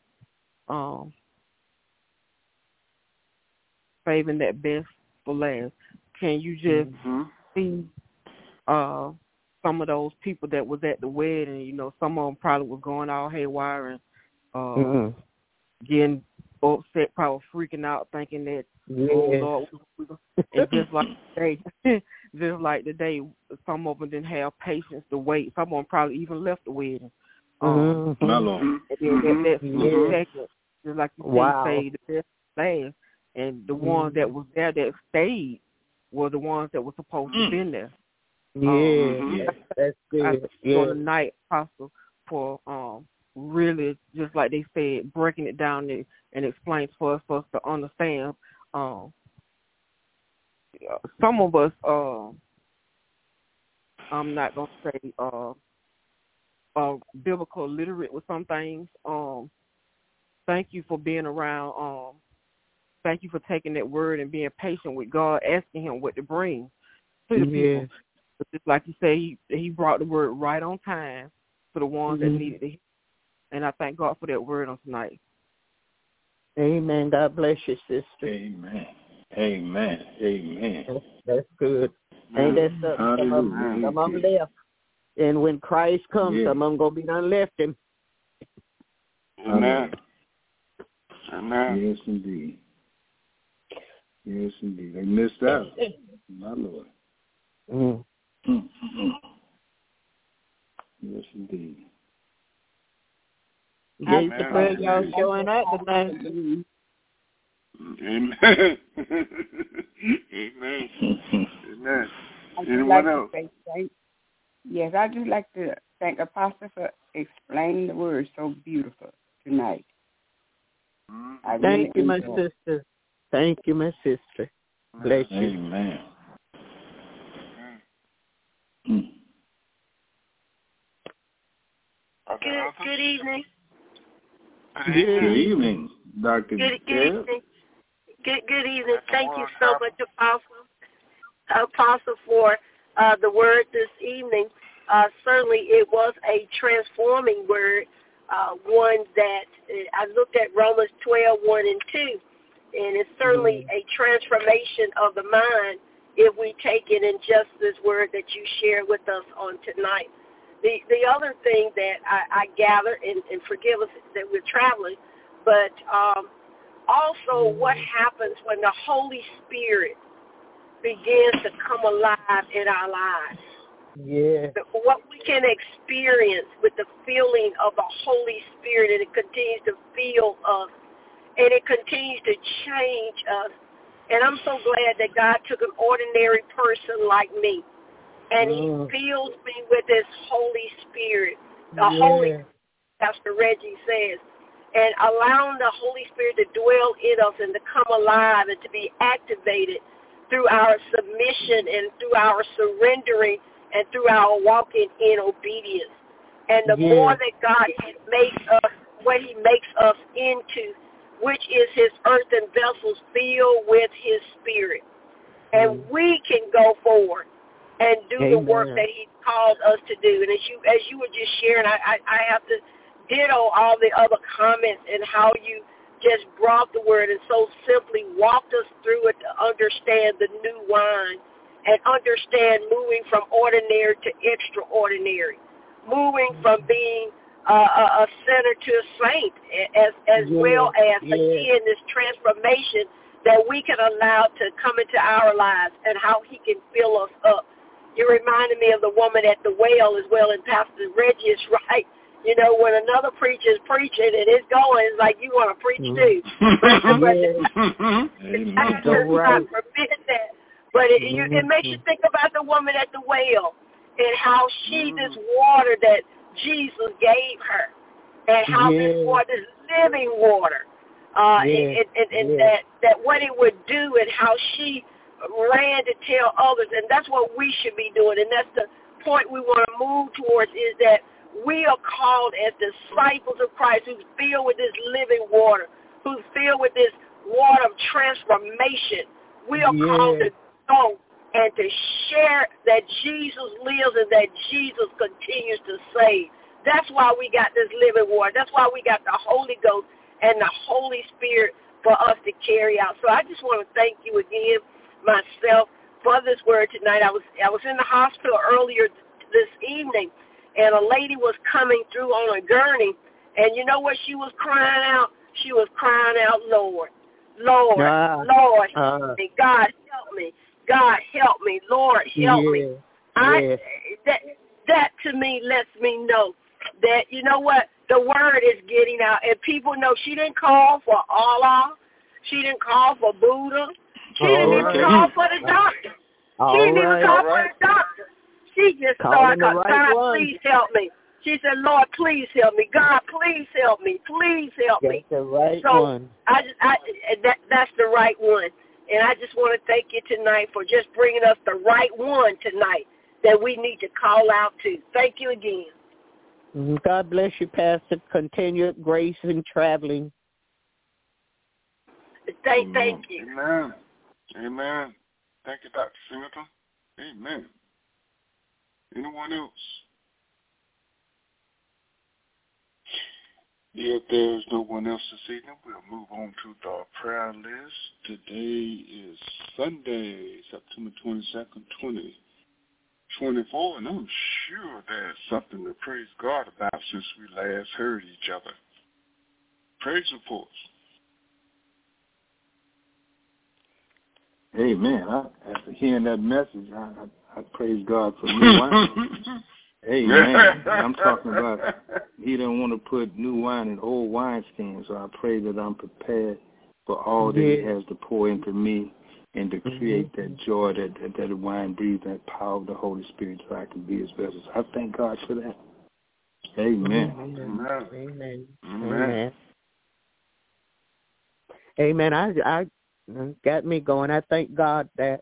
S9: Saving that best for last. Can you just see some of those people that was at the wedding? Some of them probably was going all haywire and getting upset, probably freaking out, thinking that, oh Lord, and just like today, some of them didn't have patience to wait. Some of them probably even left the wedding.
S3: My Lord.
S9: And that second, just like you say, the best last, and the ones that was there that stayed were the ones that were supposed to be there. That's good. On the night, Apostle, for really, just like they said, breaking it down and explains for us to understand. Some of us, I'm not going to say biblical literate with some things. Thank you for being around. Thank you for taking that word and being patient with God, asking Him what to bring to the people. But just like you say, he brought the word right on time for the ones that needed it. And I thank God for that word on tonight.
S6: Amen. God bless you, sister.
S3: Amen. Amen. Amen.
S6: That's good. Ain't that something? Some of them left. And when Christ comes, some of them going to be done left Him.
S1: Amen. Amen.
S3: Yes, indeed. Yes, indeed. They missed out. My Lord. Yes, indeed.
S6: Yes, the prayer y'all showing up tonight.
S1: Amen. Amen. Amen. Anyone else?
S7: Yes, I'd just like to thank Apostle for explaining the word so beautiful tonight.
S6: Thank you, my sister. Thank you, my sister. Bless you.
S3: Amen.
S10: Good evening.
S3: Good evening, Dr.
S10: Good evening. Good evening. Thank you so much, Apostle, for the word this evening. Certainly it was a transforming word, one that I looked at Romans 12:1 and 2, and it's certainly a transformation of the mind if we take it in just this word that you shared with us on tonight. The other thing that I gather, and forgive us that we're traveling, but also what happens when the Holy Spirit begins to come alive in our lives.
S6: Yeah.
S10: What we can experience with the feeling of the Holy Spirit, and it continues to fill us, and it continues to change us. And I'm so glad that God took an ordinary person like me, and he fills me with his Holy Spirit, the Holy, Pastor Reggie says, and allowing the Holy Spirit to dwell in us and to come alive and to be activated through our submission and through our surrendering and through our walking in obedience. And the more that God makes us, what he makes us into, which is his earthen vessels filled with his Spirit. And we can go forward and do the work that he called us to do. And as you were just sharing, I have to ditto all the other comments and how you just brought the word and so simply walked us through it to understand the new wine and understand moving from ordinary to extraordinary, moving from being a sinner to a saint, as well as, again, this transformation that we can allow to come into our lives and how he can fill us up. You reminded me of the woman at the well as well, and Pastor Reggie is right. You know, when another preacher is preaching and it's going, it's like you want to preach too. But not forbid that. But it makes you think about the woman at the well and how she, this water that Jesus gave her, and how this water is living water, and that what it would do and how she ran to tell others. And that's what we should be doing. And that's the point we want to move towards, is that we are called as disciples of Christ, who's filled with this living water, who's filled with this water of transformation. We are called to go and to share that Jesus lives and that Jesus continues to save. That's why we got this living water. That's why we got the Holy Ghost and the Holy Spirit for us to carry out. So I just want to thank you again, myself, for this word tonight. I was in the hospital earlier this evening, and a lady was coming through on a gurney, and you know what she was crying out? She was crying out, Lord, Lord, Lord, help me. God, help me. God, help me. Lord, help me. That to me lets me know that, you know what, the word is getting out, and people know she didn't call for Allah. She didn't call for Buddha. She didn't even call for the doctor. She didn't even call for the doctor. She just started, God, please help me. She said, Lord, please help me. God, please help me. Please help me.
S6: That's the right one.
S10: That's the right one. And I just want to thank you tonight for just bringing us the right one tonight that we need to call out to. Thank you again.
S6: God bless you, Pastor. Continued grace in traveling.
S10: Thank you.
S1: Amen. Amen. Thank you, Dr. Singleton. Amen. Anyone else? If there's no one else this evening, we'll move on to the prayer list. Today is Sunday, September 22nd, 2024, and I'm sure there's something to praise God about since we last heard each other. Praise reports.
S3: Amen. After hearing that message, I praise God for new wine. Amen. I'm talking about he don't want to put new wine in old wineskins, so I pray that I'm prepared for all that he has to pour into me and to create that joy that wine breathes, that power of the Holy Spirit, so I can be his vessels. I thank God for that. Amen.
S6: Amen. Amen. Amen. I got me going. I thank God that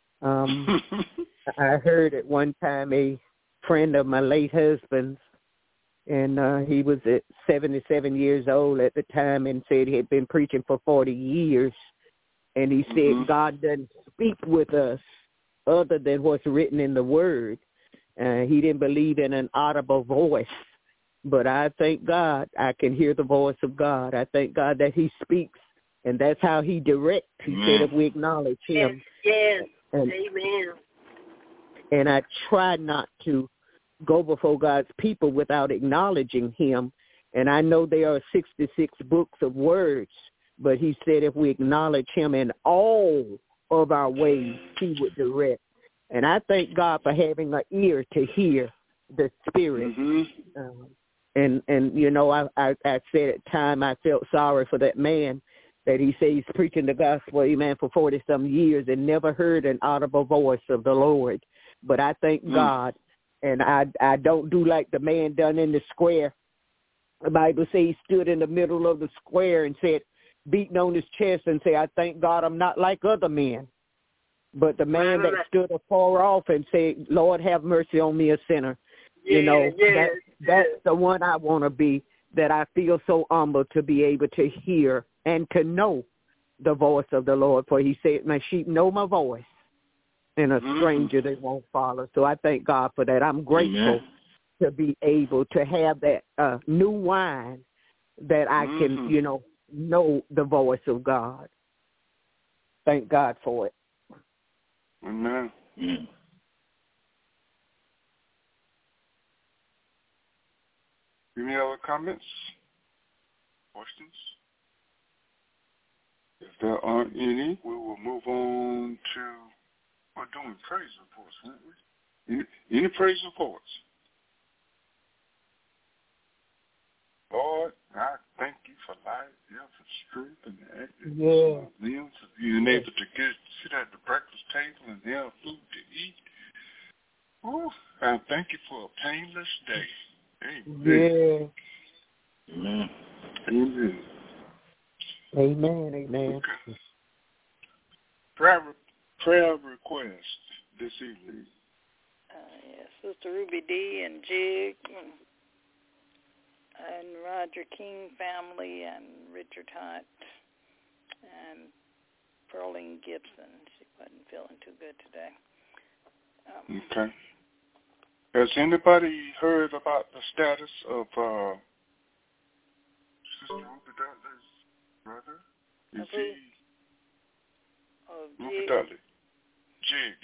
S6: I heard at one time a friend of my late husband's, and he was at 77 years old at the time, and said he had been preaching for 40 years. And he said God doesn't speak with us other than what's written in the Word. He didn't believe in an audible voice. But I thank God I can hear the voice of God. I thank God that he speaks, and that's how he directs. He said if we acknowledge him.
S10: Yes.
S6: And,
S10: Amen.
S6: And I try not to go before God's people without acknowledging him. And I know there are 66 books of words, but he said if we acknowledge him in all of our ways, he would direct. And I thank God for having an ear to hear the Spirit. And you know, I said at time I felt sorry for that man that he said he's preaching the gospel, amen, for 40-some years and never heard an audible voice of the Lord. But I thank God, and I don't do like the man done in the square. The Bible says he stood in the middle of the square and said, beating on his chest and say, I thank God I'm not like other men. But the man that stood afar off and said, Lord, have mercy on me, a sinner. You know, that's the one I want to be, that I feel so humble to be able to hear and to know the voice of the Lord. For he said, my sheep know my voice, and a stranger they won't follow. So I thank God for that. I'm grateful to be able to have that new wine that I can, you know the voice of God. Thank God for it.
S1: Amen. Any other comments? Questions? If there aren't any, we will move on to, we're doing praise reports, aren't we? Any praise reports? Lord, I thank you for life, health, and strength, and the active limbs of being able to sit at the breakfast table and have food to eat. Oh, I thank you for a painless day. Amen. Amen. Amen.
S6: Amen. Amen.
S1: Okay. Prayer request this evening.
S2: Sister Ruby D. and Jig and Roger King family and Richard Hunt and Pearline Gibson. She wasn't feeling too good today.
S1: Okay. Has anybody heard about the status of Sister Ruby Dudley's brother? Is he Ruby Dudley? Jig,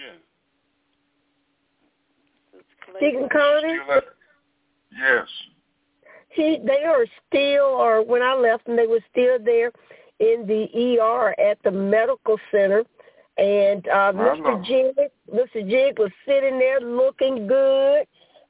S10: Deacon Connie?
S1: Yes.
S10: They are still, or when I left them, they were still there in the ER at the medical center. And Mr. Jig was sitting there looking good,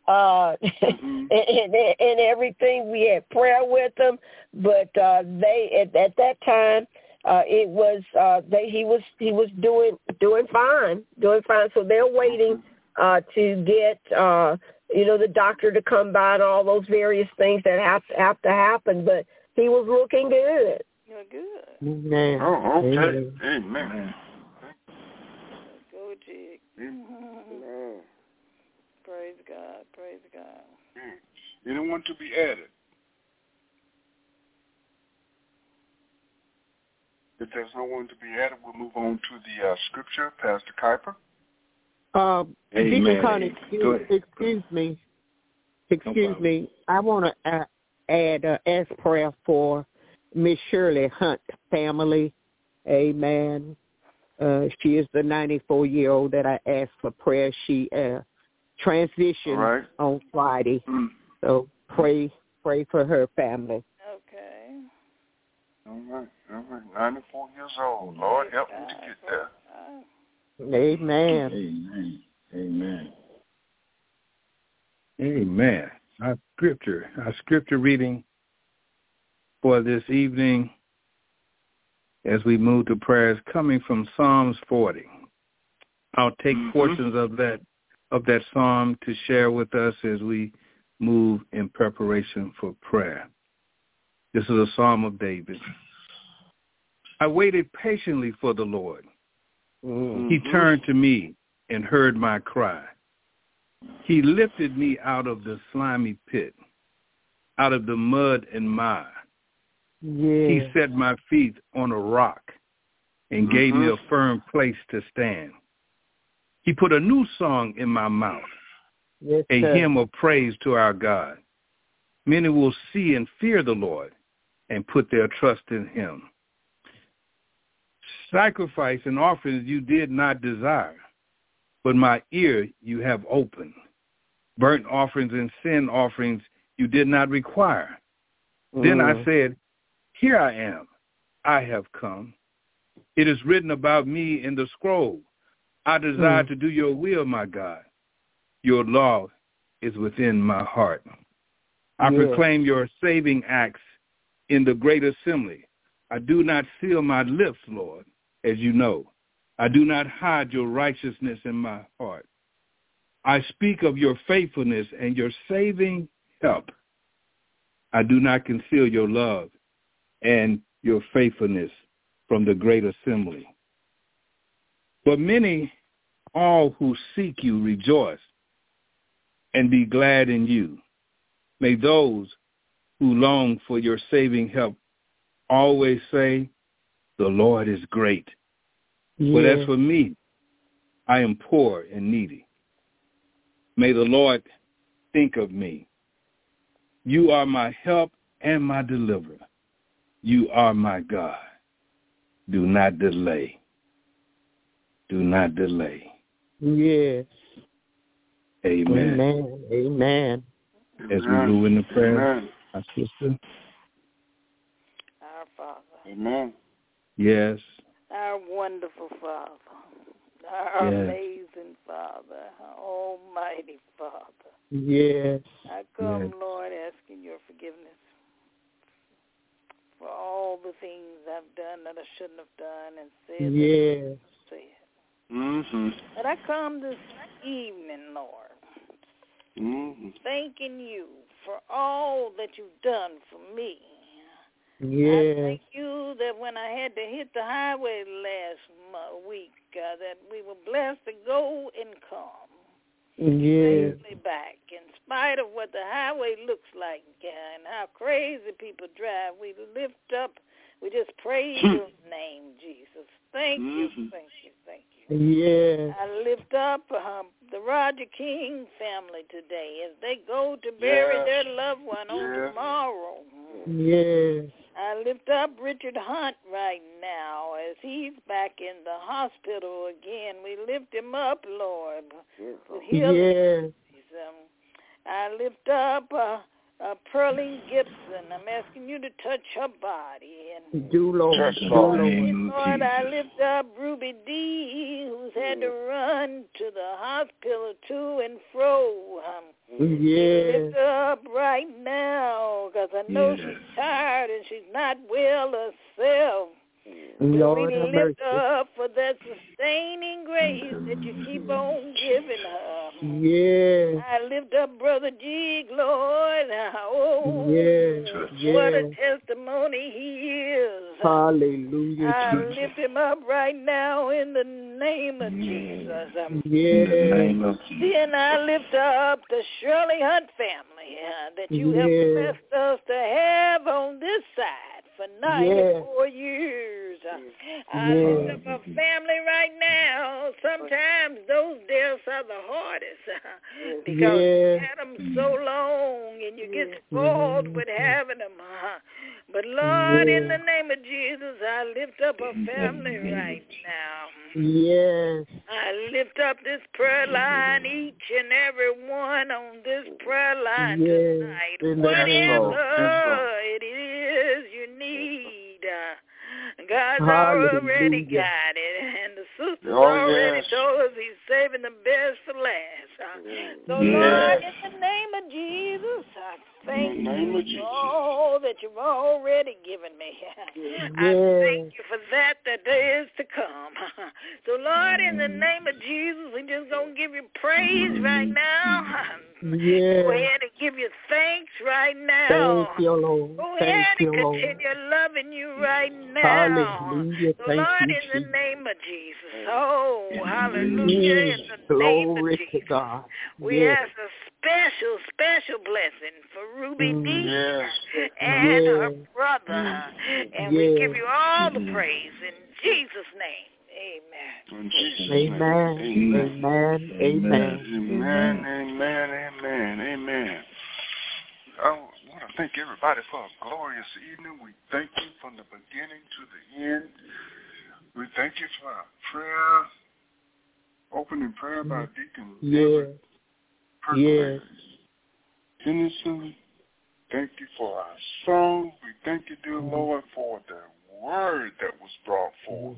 S10: and everything. We had prayer with them, but they at that time it was he was doing fine. So they're waiting to get the doctor to come by and all those various things that have to happen. But he was looking good.
S2: You're good.
S6: Amen.
S1: Oh, okay. Amen.
S2: Go, Jig.
S1: Amen.
S2: Praise God. Praise God.
S1: Anyone to be added? If there's no one to be added, we'll move on to the scripture. Pastor Kuiper.
S6: Deacon Connie, excuse me. I want to ask prayer for Miss Shirley Hunt family. Amen. She is the 94-year-old that I asked for prayer. She transitioned on Friday. So pray for her family.
S2: Okay.
S1: All right. 94 years old. Lord, help me to get there.
S6: Amen.
S3: Amen. Our scripture reading for this evening as we move to prayers coming from Psalms 40. I'll take portions of that psalm to share with us as we move in preparation for prayer. This is a psalm of David. I waited patiently for the Lord. He turned to me and heard my cry. He lifted me out of the slimy pit, out of the mud and mire. He set my feet on a rock and gave me a firm place to stand. He put a new song in my mouth, a hymn of praise to our God. Many will see and fear the Lord and put their trust in him. Sacrifice and offerings you did not desire, but my ear you have opened. Burnt offerings and sin offerings you did not require. Then I said, here I am, I have come. It is written about me in the scroll. I desire to do your will, my God. Your law is within my heart. I proclaim your saving acts in the great assembly. I do not seal my lips, Lord, as you know. I do not hide your righteousness in my heart. I speak of your faithfulness and your saving help. I do not conceal your love and your faithfulness from the great assembly. But many, all who seek you, rejoice and be glad in you. May those who long for your saving help always say, the Lord is great. But as for me, I am poor and needy. May the Lord think of me. You are my help and my deliverer. You are my God. Do not delay. Do not delay.
S6: Yes.
S3: Amen.
S6: Amen. Amen.
S3: As we move in the prayer, our sister.
S2: Our Father.
S1: Amen.
S3: Yes.
S2: Our wonderful Father. Our amazing Father. Our almighty Father.
S6: Yes.
S2: I come, Lord, asking your forgiveness for all the things I've done that I shouldn't have done and said that I shouldn't have said. And I come this evening, Lord, thanking you for all that you've done for me. I thank you that when I had to hit the highway last week, that we were blessed to go and come safely back. In spite of what the highway looks like and how crazy people drive, we lift up, we just praise your name, Jesus. Thank you, thank you, thank you.
S6: Yeah.
S2: I lift up the Roger King family today as they go to bury their loved one on tomorrow.
S6: Yes.
S2: I lift up Richard Hunt right now as he's back in the hospital again. We lift him up, Lord. With healing. I lift up Pearline Gibson. I'm asking you to touch her body. And
S6: do, Lord.
S2: Lord, I lift up Ruby D, who's had to run to the hospital to and fro. Lift her up right now because I know she's tired and she's not well herself.
S6: Lord,
S2: we lift her up for that sustaining grace that you keep on giving her.
S6: Yeah.
S2: I lift up Brother Jig, Lord. What a testimony he is.
S6: Hallelujah.
S2: I lift him up right now in the name of Jesus. Then I lift up the Shirley Hunt family that you have blessed us to have on this side for 94 years. I lift up a family right now. Sometimes those deaths are the hardest because you had them so long and you get spoiled with having them. But Lord, in the name of Jesus, I lift up a family right now.
S6: Yes.
S2: I lift up this prayer line, each and every one on this prayer line tonight. Whatever it is you need, God's already got it. And the sister's already told us he's saving the best for last. So, Lord, in the name of Jesus, I thank you for all that you've already given me. I thank you for that is to come. So, Lord, in the name of Jesus, we're just going to give you praise right now. Go ahead and give you thanks right now.
S6: Thank you, Lord.
S2: Go ahead and continue loving you right now.
S6: Hallelujah.
S2: So, Lord, in the name of Jesus. Oh, hallelujah. In the name of Jesus.
S6: To God.
S2: We ask a special blessing for Ruby Denise and her brother. And we give you all the praise in Jesus' name. Amen.
S9: Amen. Amen. Amen.
S1: Amen. Amen. Amen. I want to thank everybody for a glorious evening. We thank you from the beginning to the end. We thank you for our prayer, opening prayer by Deacon David Perkins. Henderson. Thank you for our song. We thank you, dear Lord, for the word that was brought forth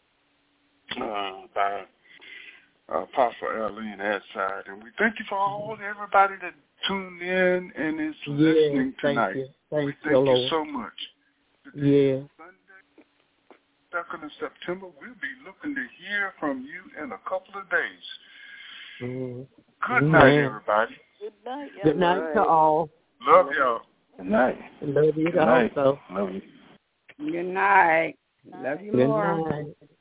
S1: by Apostle Arlene Edside. And we thank you for everybody that tuned in and is listening tonight. We thank you so much. Today, Sunday, 2nd of September, we'll be looking to hear from you in a couple of days. Good night, everybody.
S2: Good night.
S9: Good night to all.
S1: Love y'all.
S3: Good night.
S9: Love you also.
S3: Love you.
S7: Good night. Love you more.
S9: Good night.